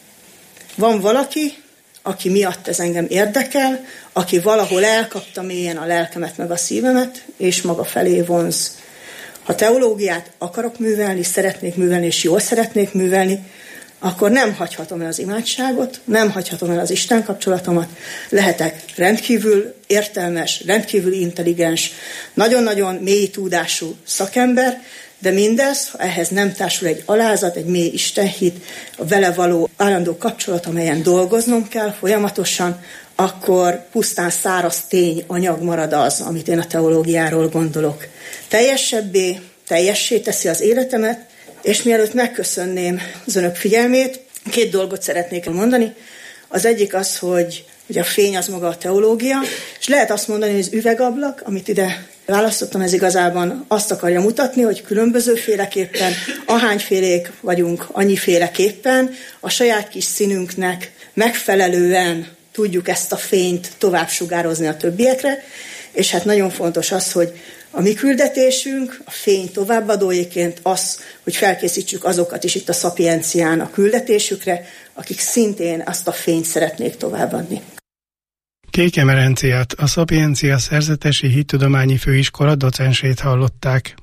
Van valaki, aki miatt ez engem érdekel, aki valahol elkapta mélyen a lelkemet meg a szívemet, és maga felé vonz. Ha teológiát akarok művelni, szeretnék művelni, és jól szeretnék művelni, akkor nem hagyhatom el az imádságot, nem hagyhatom el az Isten kapcsolatomat, lehetek rendkívül értelmes, rendkívül intelligens, nagyon-nagyon mély tudású szakember, de mindez, ha ehhez nem társul egy alázat, egy mély istenhit, a vele való állandó kapcsolat, amelyen dolgoznom kell folyamatosan, akkor pusztán száraz tény, anyag marad az, amit én a teológiáról gondolok. Teljesebbé, teljessé teszi az életemet, és mielőtt megköszönném az önök figyelmét, két dolgot szeretnék mondani. Az egyik az, hogy ugye a fény az maga a teológia, és lehet azt mondani, hogy az üvegablak, amit ide választottam, ez igazában azt akarja mutatni, hogy különbözőféleképpen, ahányfélék vagyunk, annyiféleképpen, a saját kis színünknek megfelelően tudjuk ezt a fényt tovább sugározni a többiekre, és hát nagyon fontos az, hogy a mi küldetésünk, a fény továbbadóiként az, hogy felkészítsük azokat is itt a Szapiencián a küldetésükre, akik szintén azt a fényt szeretnék továbbadni. Kéke Merenciát, a Szapiencia Szerzetesi Hittudományi Főiskola docensét hallották.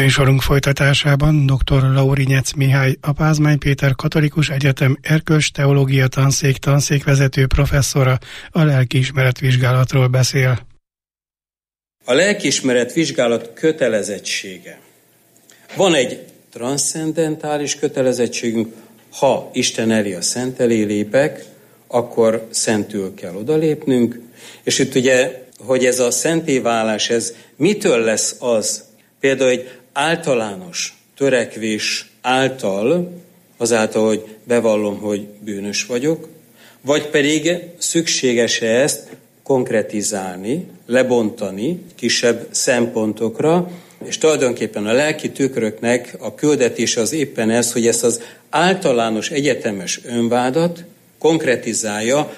Műsorunk folytatásában dr. Laurinyec Mihály, a Pázmány Péter Katolikus Egyetem Erkölcsteológia Tanszék tanszékvezető professzora a lelkiismeret vizsgálatról beszél. A lelkiismeret vizsgálat kötelezettsége. Van egy transzcendentális kötelezettségünk, ha Isten elé a szent elé lépek, akkor szentül kell odalépnünk, és itt ugye, hogy ez a szentéválás, ez mitől lesz az, például egy általános törekvés által, azáltal, hogy bevallom, hogy bűnös vagyok, vagy pedig szükséges-e ezt konkretizálni, lebontani kisebb szempontokra, és tulajdonképpen a lelki tükröknek a küldetése az éppen ez, hogy ezt az általános egyetemes önvádat konkretizálja,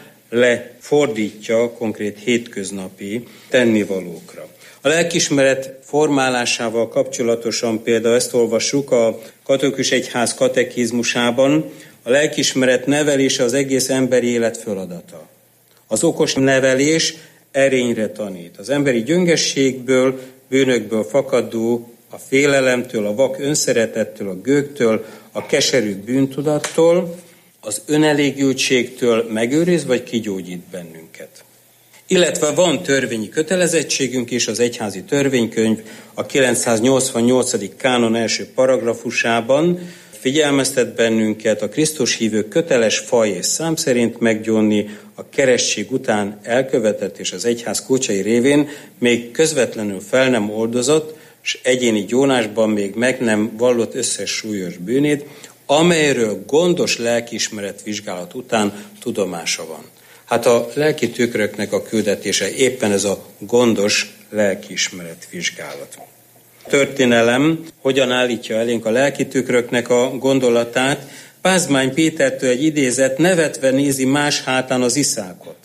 lefordítja konkrét hétköznapi tennivalókra. A lelkiismeret formálásával kapcsolatosan például ezt olvassuk a Katolikus Egyház katekizmusában, a lelkiismeret nevelése az egész emberi élet feladata. Az okos nevelés erényre tanít. Az emberi gyöngességből, bűnökből fakadó, a félelemtől, a vak önszeretettől, a gőgtől, a keserű bűntudattól, az önelégültségtől megőriz vagy kigyógyít bennünket. Illetve van törvényi kötelezettségünk is, az egyházi törvénykönyv a kilencszáznyolcvannyolcadik kánon első paragrafusában figyelmeztet bennünket a Krisztus hívők köteles faj és szám szerint meggyónni a keresztség után elkövetett és az egyház kulcsai révén még közvetlenül fel nem oldozott, és egyéni gyónásban még meg nem vallott összes súlyos bűnét, amelyről gondos lelkiismeret vizsgálat után tudomása van. Hát a lelki tükröknek a küldetése éppen ez a gondos lelkiismeret vizsgálat. A történelem hogyan állítja elénk a lelki tükröknek a gondolatát? Pázmány Pétertől egy idézet: nevetve nézi más hátán az iszákot,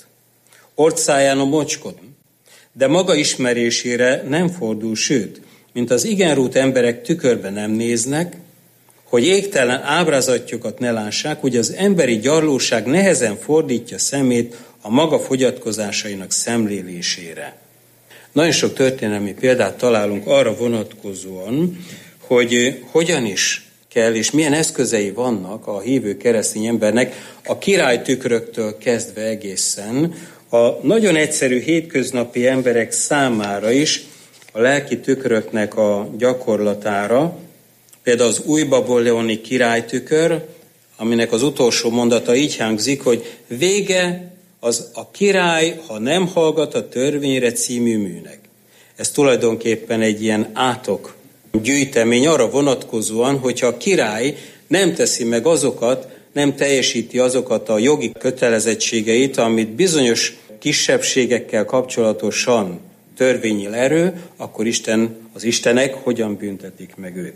orcáján a mocskot, de maga ismerésére nem fordul, sőt, mint az igenrút emberek tükörbe nem néznek, hogy égtelen ábrázatjukat ne lássák, úgy az emberi gyarlóság nehezen fordítja szemét a maga fogyatkozásainak szemlélésére. Nagyon sok történelmi példát találunk arra vonatkozóan, hogy hogyan is kell és milyen eszközei vannak a hívő keresztény embernek a királytükröktől kezdve egészen a nagyon egyszerű hétköznapi emberek számára is a lelki tükröknek a gyakorlatára. Például az új babiloni királytükör, aminek az utolsó mondata így hangzik, hogy vége az a király, ha nem hallgat a törvényre című műnek. Ez tulajdonképpen egy ilyen átok gyűjtemény arra vonatkozóan, hogyha a király nem teszi meg azokat, nem teljesíti azokat a jogi kötelezettségeit, amit bizonyos kisebbségekkel kapcsolatosan törvényel erő, akkor Isten, az Istenek hogyan büntetik meg őt.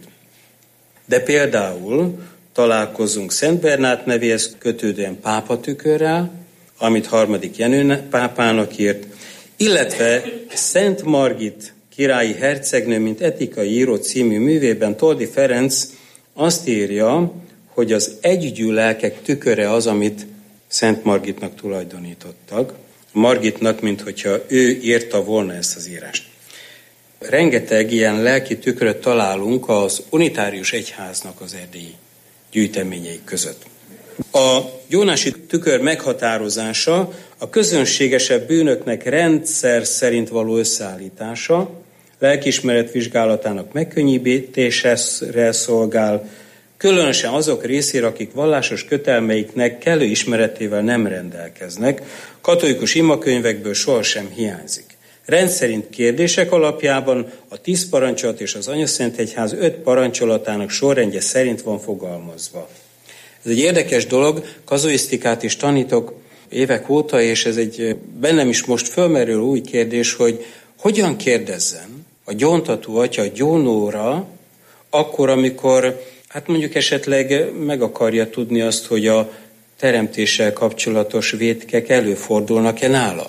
De például találkozunk Szent Bernát nevéhez kötődően pápatükörrel, amit harmadik Jenő pápának írt, illetve Szent Margit királyi hercegnő, mint etikai író című művében Toldi Ferenc azt írja, hogy az együgyű lelkek tüköre az, amit Szent Margitnak tulajdonítottak. Margitnak, minthogyha ő írta volna ezt az írást. Rengeteg ilyen lelki tükröt találunk az unitárius egyháznak az erdélyi gyűjteményei között. A gyónási tükör meghatározása a közönségesebb bűnöknek rendszer szerint való összeállítása, lelkiismeret vizsgálatának megkönnyítésére szolgál, különösen azok részére, akik vallásos kötelmeiknek kellő ismeretével nem rendelkeznek, katolikus imakönyvekből sohasem hiányzik. Rendszerint kérdések alapjában a tíz parancsolat és az Anyaszentegyház öt parancsolatának sorrendje szerint van fogalmazva. Ez egy érdekes dolog, kazuisztikát is tanítok évek óta, és ez egy bennem is most fölmerül új kérdés, hogy hogyan kérdezzen a gyóntató atya a gyónóra, akkor, amikor hát mondjuk esetleg meg akarja tudni azt, hogy a teremtéssel kapcsolatos vétkek előfordulnak-e nála.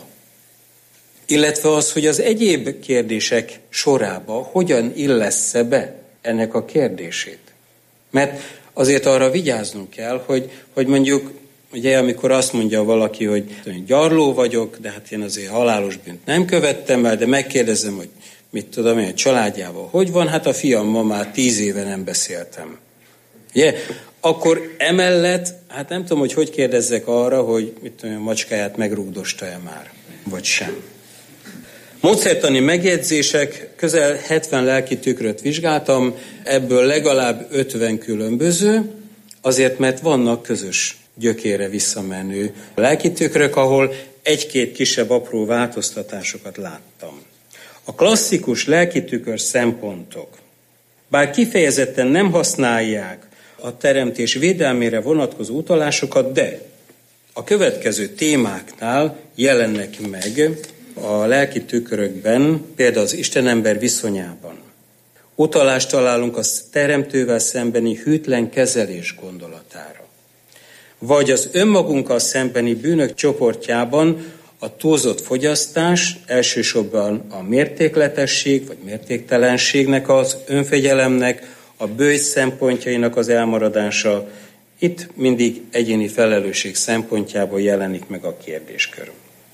Illetve az, hogy az egyéb kérdések sorába hogyan illessze be ennek a kérdését. Mert azért arra vigyáznunk kell, hogy, hogy mondjuk, ugye amikor azt mondja valaki, hogy gyarló vagyok, de hát én azért halálos bűnt nem követtem el, de megkérdezem, hogy mit tudom én, családjával hogy van, hát a fiammal már tíz éve nem beszéltem. Ugye? Akkor emellett, hát nem tudom, hogy hogy kérdezzek arra, hogy mit tudom, a macskáját megrúgdosta-e már, vagy sem. Módszertani megjegyzések, közel hetven lelki tükröt vizsgáltam, ebből legalább ötven különböző, azért, mert vannak közös gyökére visszamenő lelki tükrök, ahol egy-két kisebb apró változtatásokat láttam. A klasszikus lelki tükör szempontok, bár kifejezetten nem használják a teremtés védelmére vonatkozó utalásokat, de a következő témáknál jelennek meg a lelki tükörökben, például az Isten-ember viszonyában. Utalást találunk a teremtővel szembeni hűtlen kezelés gondolatára. Vagy az önmagunkkal szembeni bűnök csoportjában a túlzott fogyasztás, elsősorban a mértékletesség vagy mértéktelenségnek, az önfegyelemnek, a bőjt szempontjainak az elmaradása. Itt mindig egyéni felelősség szempontjából jelenik meg a kérdéskör.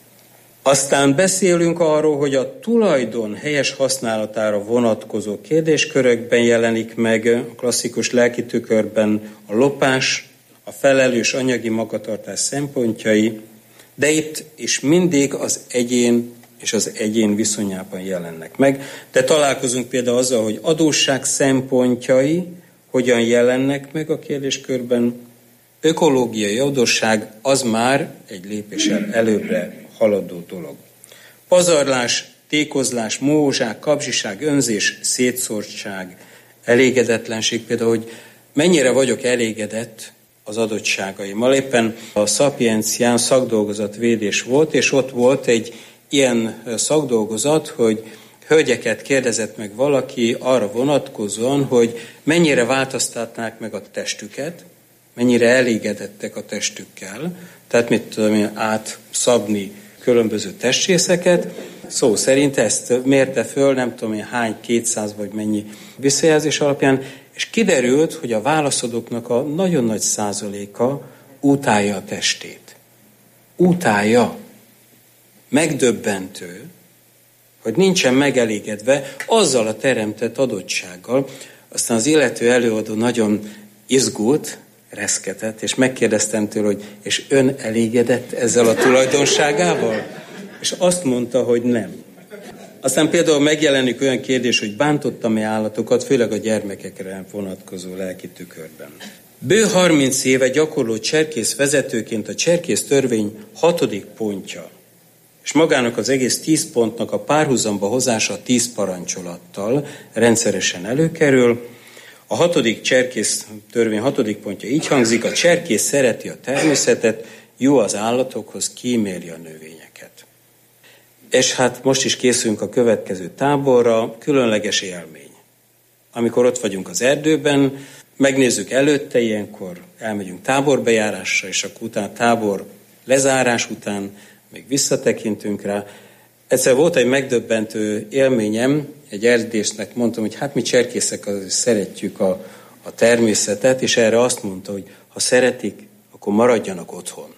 Aztán beszélünk arról, hogy a tulajdon helyes használatára vonatkozó kérdéskörökben jelenik meg a klasszikus lelki tükörben a lopás, a felelős anyagi magatartás szempontjai, de itt is mindig az egyén és az egyén viszonyában jelennek meg. De találkozunk például azzal, hogy adósság szempontjai hogyan jelennek meg a kérdéskörben. Ökológiai adósság az már egy lépéssel előbbre haladó dolog. Pazarlás, tékozlás, mózsák, kapzsiság, önzés, szétszórtság, elégedetlenség, például, hogy mennyire vagyok elégedett az adottságaimmal. Éppen a Szapiencián szakdolgozatvédés volt, és ott volt egy ilyen szakdolgozat, hogy hölgyeket kérdezett meg valaki arra vonatkozóan, hogy mennyire változtatnák meg a testüket, mennyire elégedettek a testükkel, tehát mit tudom én, átszabni különböző testrészeket. Szó szerint ezt mérte föl, nem tudom én hány, kétszáz vagy mennyi visszajelzés alapján, és kiderült, hogy a válaszadóknak a nagyon nagy százaléka utálja a testét. Utálja. Megdöbbentő, hogy nincsen megelégedve azzal a teremtett adottsággal. Aztán az illető előadó nagyon izgult, reszketett, és megkérdeztem tőle, hogy és ön elégedett ezzel a tulajdonságával? És azt mondta, hogy nem. Aztán például megjelenik olyan kérdés, hogy bántottam-e állatokat, főleg a gyermekekre vonatkozó lelki tükörben. Bő harminc éve gyakorló cserkész vezetőként a cserkész törvény hatodik pontja, és magának az egész tíz pontnak a párhuzamba hozása a tíz parancsolattal rendszeresen előkerül. A hatodik cserkész törvény hatodik pontja így hangzik: a cserkész szereti a természetet, jó az állatokhoz, kíméli a növényeket. És hát most is készülünk a következő táborra, különleges élmény. Amikor ott vagyunk az erdőben, megnézzük előtte, ilyenkor elmegyünk táborbejárásra, és akkor utána tábor lezárás után még visszatekintünk rá. Egyszer volt egy megdöbbentő élményem, egy erdésznek mondtam, hogy hát mi cserkészek szeretjük a, a természetet, és erre azt mondta, hogy ha szeretik, akkor maradjanak otthon.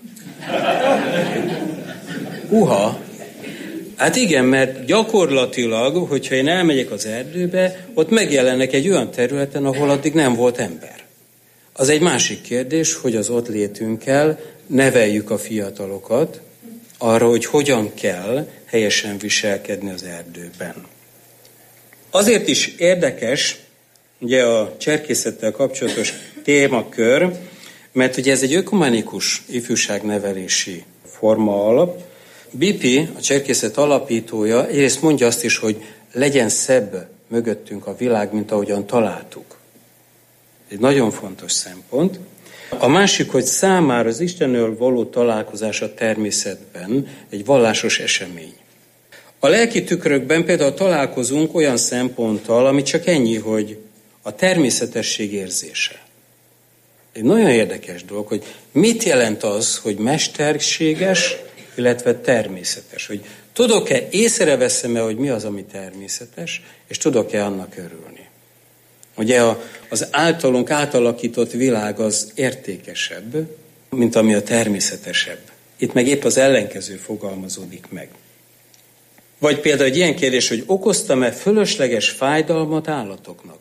Uha! Hát igen, mert gyakorlatilag, hogyha én elmegyek az erdőbe, ott megjelennek egy olyan területen, ahol addig nem volt ember. Az egy másik kérdés, hogy az ott létünkkel neveljük a fiatalokat arra, hogy hogyan kell helyesen viselkedni az erdőben. Azért is érdekes, ugye a cserkészettel kapcsolatos témakör, mert ugye ez egy ökumenikus ifjúságnevelési forma alap. Bipi, a cserkészet alapítója, egyrészt mondja azt is, hogy legyen szebb mögöttünk a világ, mint ahogyan találtuk. Egy nagyon fontos szempont. A másik, hogy számára az Istennel való találkozás a természetben egy vallásos esemény. A lelki tükrökben például találkozunk olyan szemponttal, ami csak ennyi, hogy a természetesség érzése. Egy nagyon érdekes dolog, hogy mit jelent az, hogy mesterséges, illetve természetes. Hogy tudok-e, észreveszem-e, hogy mi az, ami természetes, és tudok-e annak örülni. Ugye a, az általunk átalakított világ az értékesebb, mint ami a természetesebb. Itt meg épp az ellenkező fogalmazódik meg. Vagy például egy ilyen kérdés, hogy okoztam-e fölösleges fájdalmat állatoknak?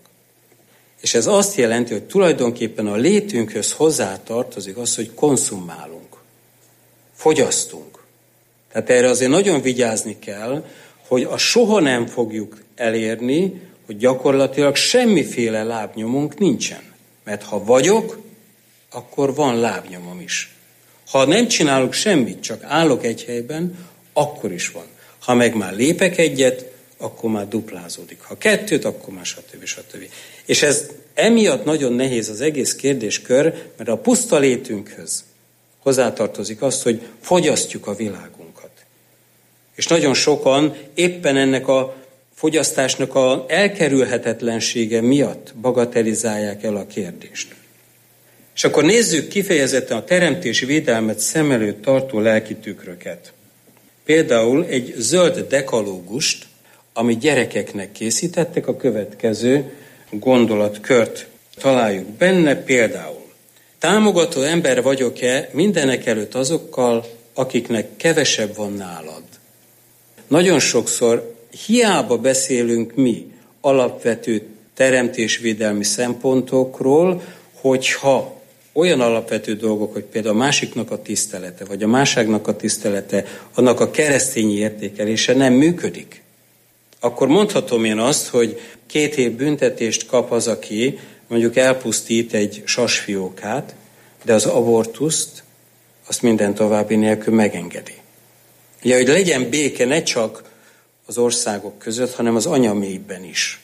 És ez azt jelenti, hogy tulajdonképpen a létünkhöz hozzátartozik az, hogy konszumálunk, fogyasztunk. Tehát erre azért nagyon vigyázni kell, hogy a soha nem fogjuk elérni, hogy gyakorlatilag semmiféle lábnyomunk nincsen. Mert ha vagyok, akkor van lábnyomom is. Ha nem csinálok semmit, csak állok egy helyben, akkor is van. Ha meg már lépek egyet, akkor már duplázódik. Ha kettőt, akkor már stb. stb. És ez emiatt nagyon nehéz az egész kérdéskör, mert a puszta létünkhöz hozzátartozik azt, hogy fogyasztjuk a világunkat. És nagyon sokan éppen ennek a fogyasztásnak az elkerülhetetlensége miatt bagatelizálják el a kérdést. És akkor nézzük kifejezetten a teremtési védelmet szem előtt tartó lelki tükröket. Például egy zöld dekalógust, amit gyerekeknek készítettek, a következő gondolatkört találjuk benne. Például: támogató ember vagyok-e mindenek előtt azokkal, akiknek kevesebb van nálad? Nagyon sokszor hiába beszélünk mi alapvető teremtésvédelmi szempontokról, hogyha olyan alapvető dolgok, hogy például a másiknak a tisztelete, vagy a másságnak a tisztelete, annak a keresztényi értékelése nem működik, akkor mondhatom én azt, hogy két év büntetést kap az, aki mondjuk elpusztít egy sasfiókát, de az abortuszt azt minden további nélkül megengedi. Ugye, hogy legyen béke ne csak az országok között, hanem az anyamélyben is.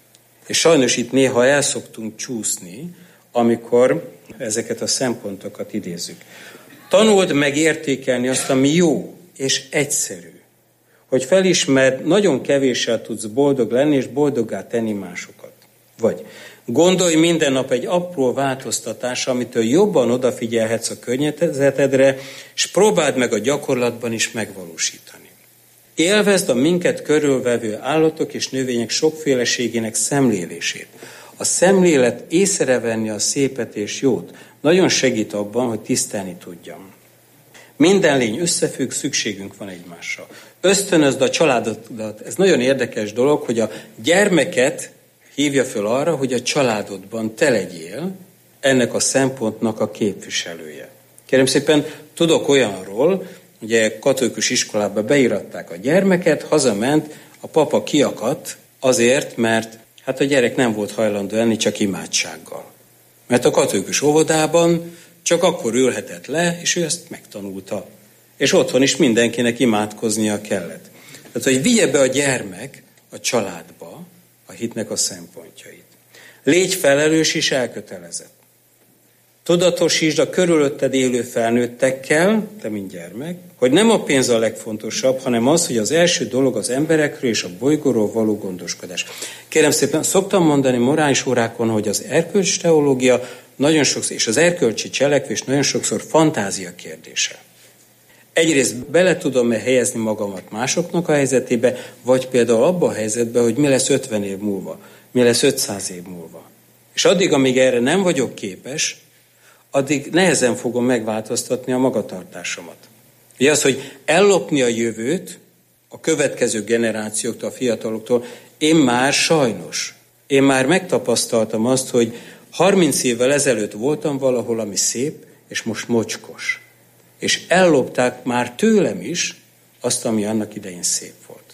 És sajnos itt néha el szoktunk csúszni, amikor ezeket a szempontokat idézzük. Tanuld meg értékelni azt, ami jó és egyszerű. Hogy felismerd, nagyon kevéssel tudsz boldog lenni, és boldoggá tenni másokat. Vagy gondolj minden nap egy apró változtatásra, amitől jobban odafigyelhetsz a környezetedre, és próbáld meg a gyakorlatban is megvalósítani. Élvezd a minket körülvevő állatok és növények sokféleségének szemlélését. A szemlélet észrevenni a szépet és jót nagyon segít abban, hogy tisztelni tudjam. Minden lény összefügg, szükségünk van egymásra. Ösztönözd a családodat. Ez nagyon érdekes dolog, hogy a gyermeket hívja föl arra, hogy a családodban te legyél ennek a szempontnak a képviselője. Kérem szépen, tudok olyanról, ugye katolikus iskolába beíratták a gyermeket, hazament, a papa kiakadt azért, mert hát a gyerek nem volt hajlandó enni, csak imádsággal. Mert a katolikus óvodában csak akkor ülhetett le, és ő ezt megtanulta. És otthon is mindenkinek imádkoznia kellett. Tehát, hogy vigye be a gyermek a családba a hitnek a szempontjait. Légy felelős és elkötelezett. Tudatosítsd a körülötted élő felnőttekkel, te mint gyermek, hogy nem a pénz a legfontosabb, hanem az, hogy az első dolog az emberekről és a bolygóról való gondoskodás. Kérem szépen, szoktam mondani morális órákon, hogy az erkölcsi teológia nagyon sokszor, és az erkölcsi cselekvés nagyon sokszor fantázia kérdése. Egyrészt bele tudom-e helyezni magamat másoknak a helyzetébe, vagy például abba a helyzetbe, hogy mi lesz ötven év múlva, mi lesz ötszáz év múlva. És addig, amíg erre nem vagyok képes, addig nehezen fogom megváltoztatni a magatartásomat. Ugye az, hogy ellopni a jövőt a következő generációktól, a fiataloktól, én már sajnos, én már megtapasztaltam azt, hogy harminc évvel ezelőtt voltam valahol, ami szép, és most mocskos. És ellopták már tőlem is azt, ami annak idején szép volt.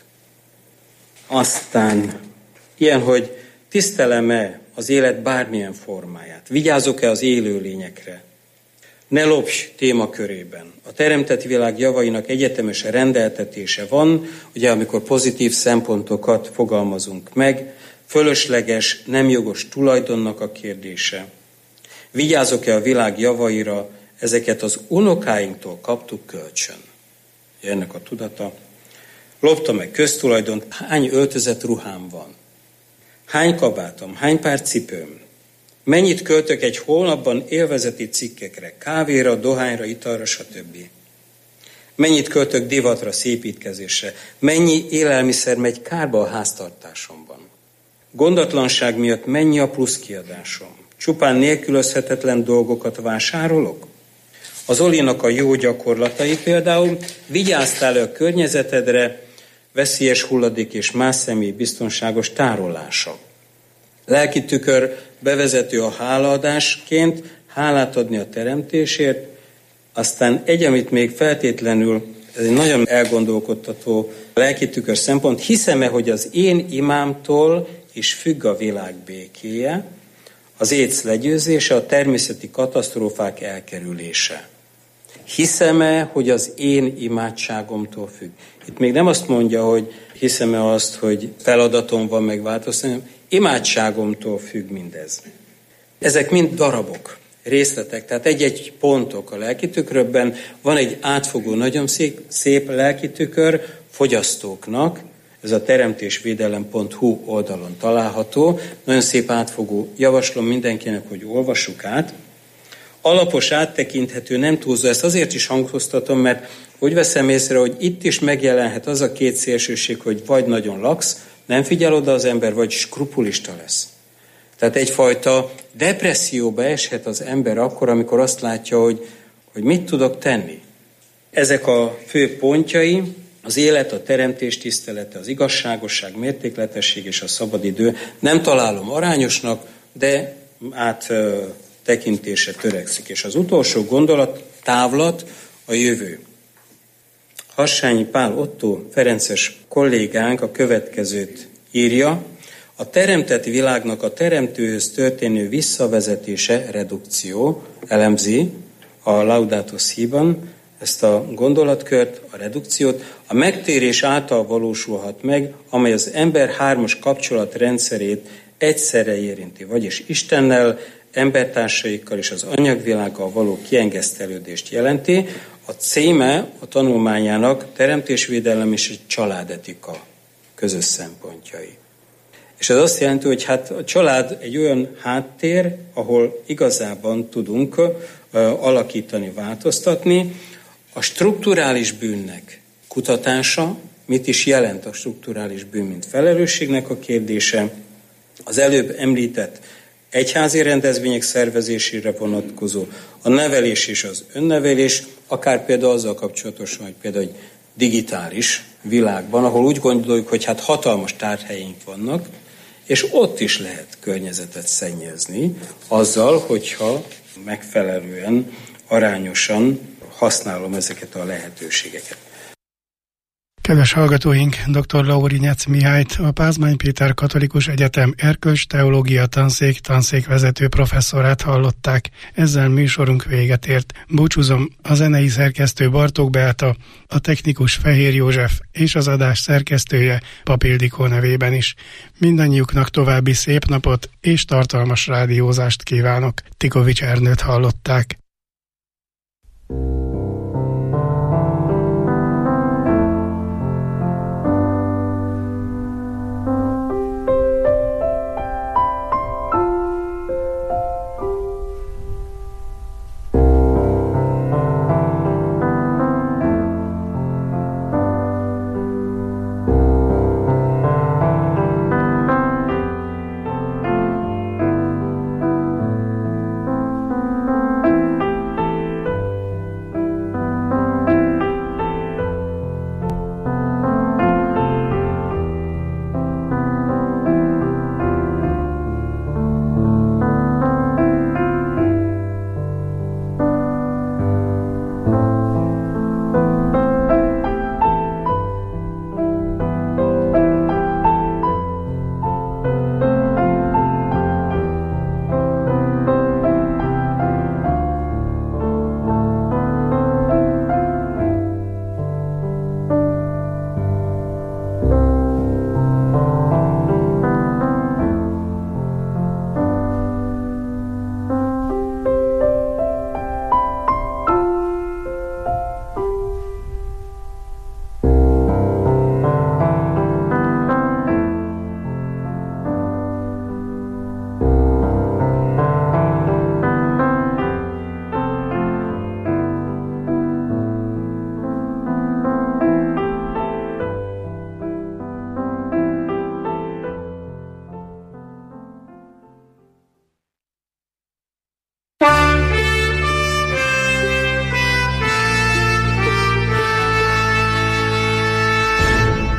Aztán ilyen, hogy tisztelem-e az élet bármilyen formáját, vigyázok-e az élőlényekre, ne lopj témakörében. A teremtett világ javainak egyetemes rendeltetése van, ugye amikor pozitív szempontokat fogalmazunk meg, fölösleges, nem jogos tulajdonnak a kérdése. Vigyázok-e a világ javaira, ezeket az unokáinktól kaptuk kölcsön. Ennek a tudata. Loptam meg köztulajdont, hány öltözett ruhám van? Hány kabátom, hány pár cipőm? Mennyit költök egy hónapban élvezeti cikkekre, kávéra, dohányra, italra, stb. Mennyit költök divatra, szépítkezésre? Mennyi élelmiszer megy kárba a háztartásomban? Gondatlanság miatt mennyi a pluszkiadásom? Csupán nélkülözhetetlen dolgokat vásárolok? Az Olinak a jó gyakorlatai például, vigyáztál a környezetedre, veszélyes hulladék és más személy biztonságos tárolása. Lelki tükör bevezető a hálaadásként, hálát adni a teremtésért, aztán egy, amit még feltétlenül, ez egy nagyon elgondolkodtató lelki tükör szempont, hiszem-e, hogy az én imámtól is függ a világ békéje, az éjsz legyőzése, a természeti katasztrófák elkerülése. Hiszem-e, hogy az én imádságomtól függ? Itt még nem azt mondja, hogy hiszem-e azt, hogy feladatom van megváltoztatni, hanem imádságomtól függ mindez. Ezek mind darabok, részletek, tehát egy-egy pontok a lelkitükrökben. Van egy átfogó, nagyon szép, szép lelkitükör fogyasztóknak, ez a teremtésvédelem pont hu oldalon található. Nagyon szép átfogó, javaslom mindenkinek, hogy olvassuk át. Alapos, áttekinthető, nem túlzó, ezt azért is hangoztatom, mert úgy veszem észre, hogy itt is megjelenhet az a két szélsőség, hogy vagy nagyon lax, nem figyel oda az ember, vagy skrupulista lesz. Tehát egyfajta depresszióba eshet az ember akkor, amikor azt látja, hogy, hogy mit tudok tenni. Ezek a fő pontjai, az élet, a teremtés tisztelete, az igazságosság, mértékletesség és a szabadidő. Nem találom arányosnak, de áttekintésre törekszik. És az utolsó gondolat, távlat, a jövő. Hassányi Pál Ottó ferences kollégánk a következőt írja: a teremtett világnak a teremtőhöz történő visszavezetése, redukció, elemzi a Laudato Si-ban ezt a gondolatkört, a redukciót, a megtérés által valósulhat meg, amely az ember hármas kapcsolatrendszerét egyszerre érinti, vagyis Istennel, embertársaikkal és az anyagvilággal való kiengesztelődést jelenti. A címe a tanulmányának teremtésvédelem és egy családetika közös szempontjai. És ez azt jelenti, hogy hát a család egy olyan háttér, ahol igazában tudunk uh, alakítani, változtatni. A strukturális bűnnek kutatása, mit is jelent a strukturális bűn, mint felelősségnek a kérdése, az előbb említett egyházi rendezvények szervezésére vonatkozó, a nevelés és az önnevelés, akár például azzal kapcsolatosan, hogy például egy digitális világban, ahol úgy gondoljuk, hogy hát hatalmas tárhelyeink vannak, és ott is lehet környezetet szennyezni azzal, hogyha megfelelően, arányosan használom ezeket a lehetőségeket. Kedves hallgatóink, dr. Laurinyec Mihályt, a Pázmány Péter Katolikus Egyetem Erkölcsteológia Tanszék tanszékvezető professzorát hallották. Ezzel műsorunk véget ért. Búcsúzom, a zenei szerkesztő Bartók Beáta, a technikus Fehér József és az adás szerkesztője Pap Ildikó nevében is. Mindannyiuknak további szép napot és tartalmas rádiózást kívánok. Tikovics Ernőt hallották.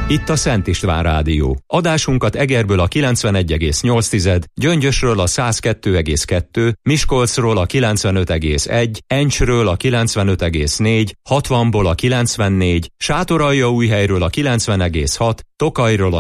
Itt a Szent István Rádió. Adásunkat Egerből a kilencvenegy egész nyolc, Gyöngyösről a száz kettő egész kettő, Miskolcról a kilencvenöt egész egy, Encsről a kilencvenöt egész négy, hatvanból a kilencvennégy, Sátoraljaújhelyről a kilencven egész hat, Tokajról a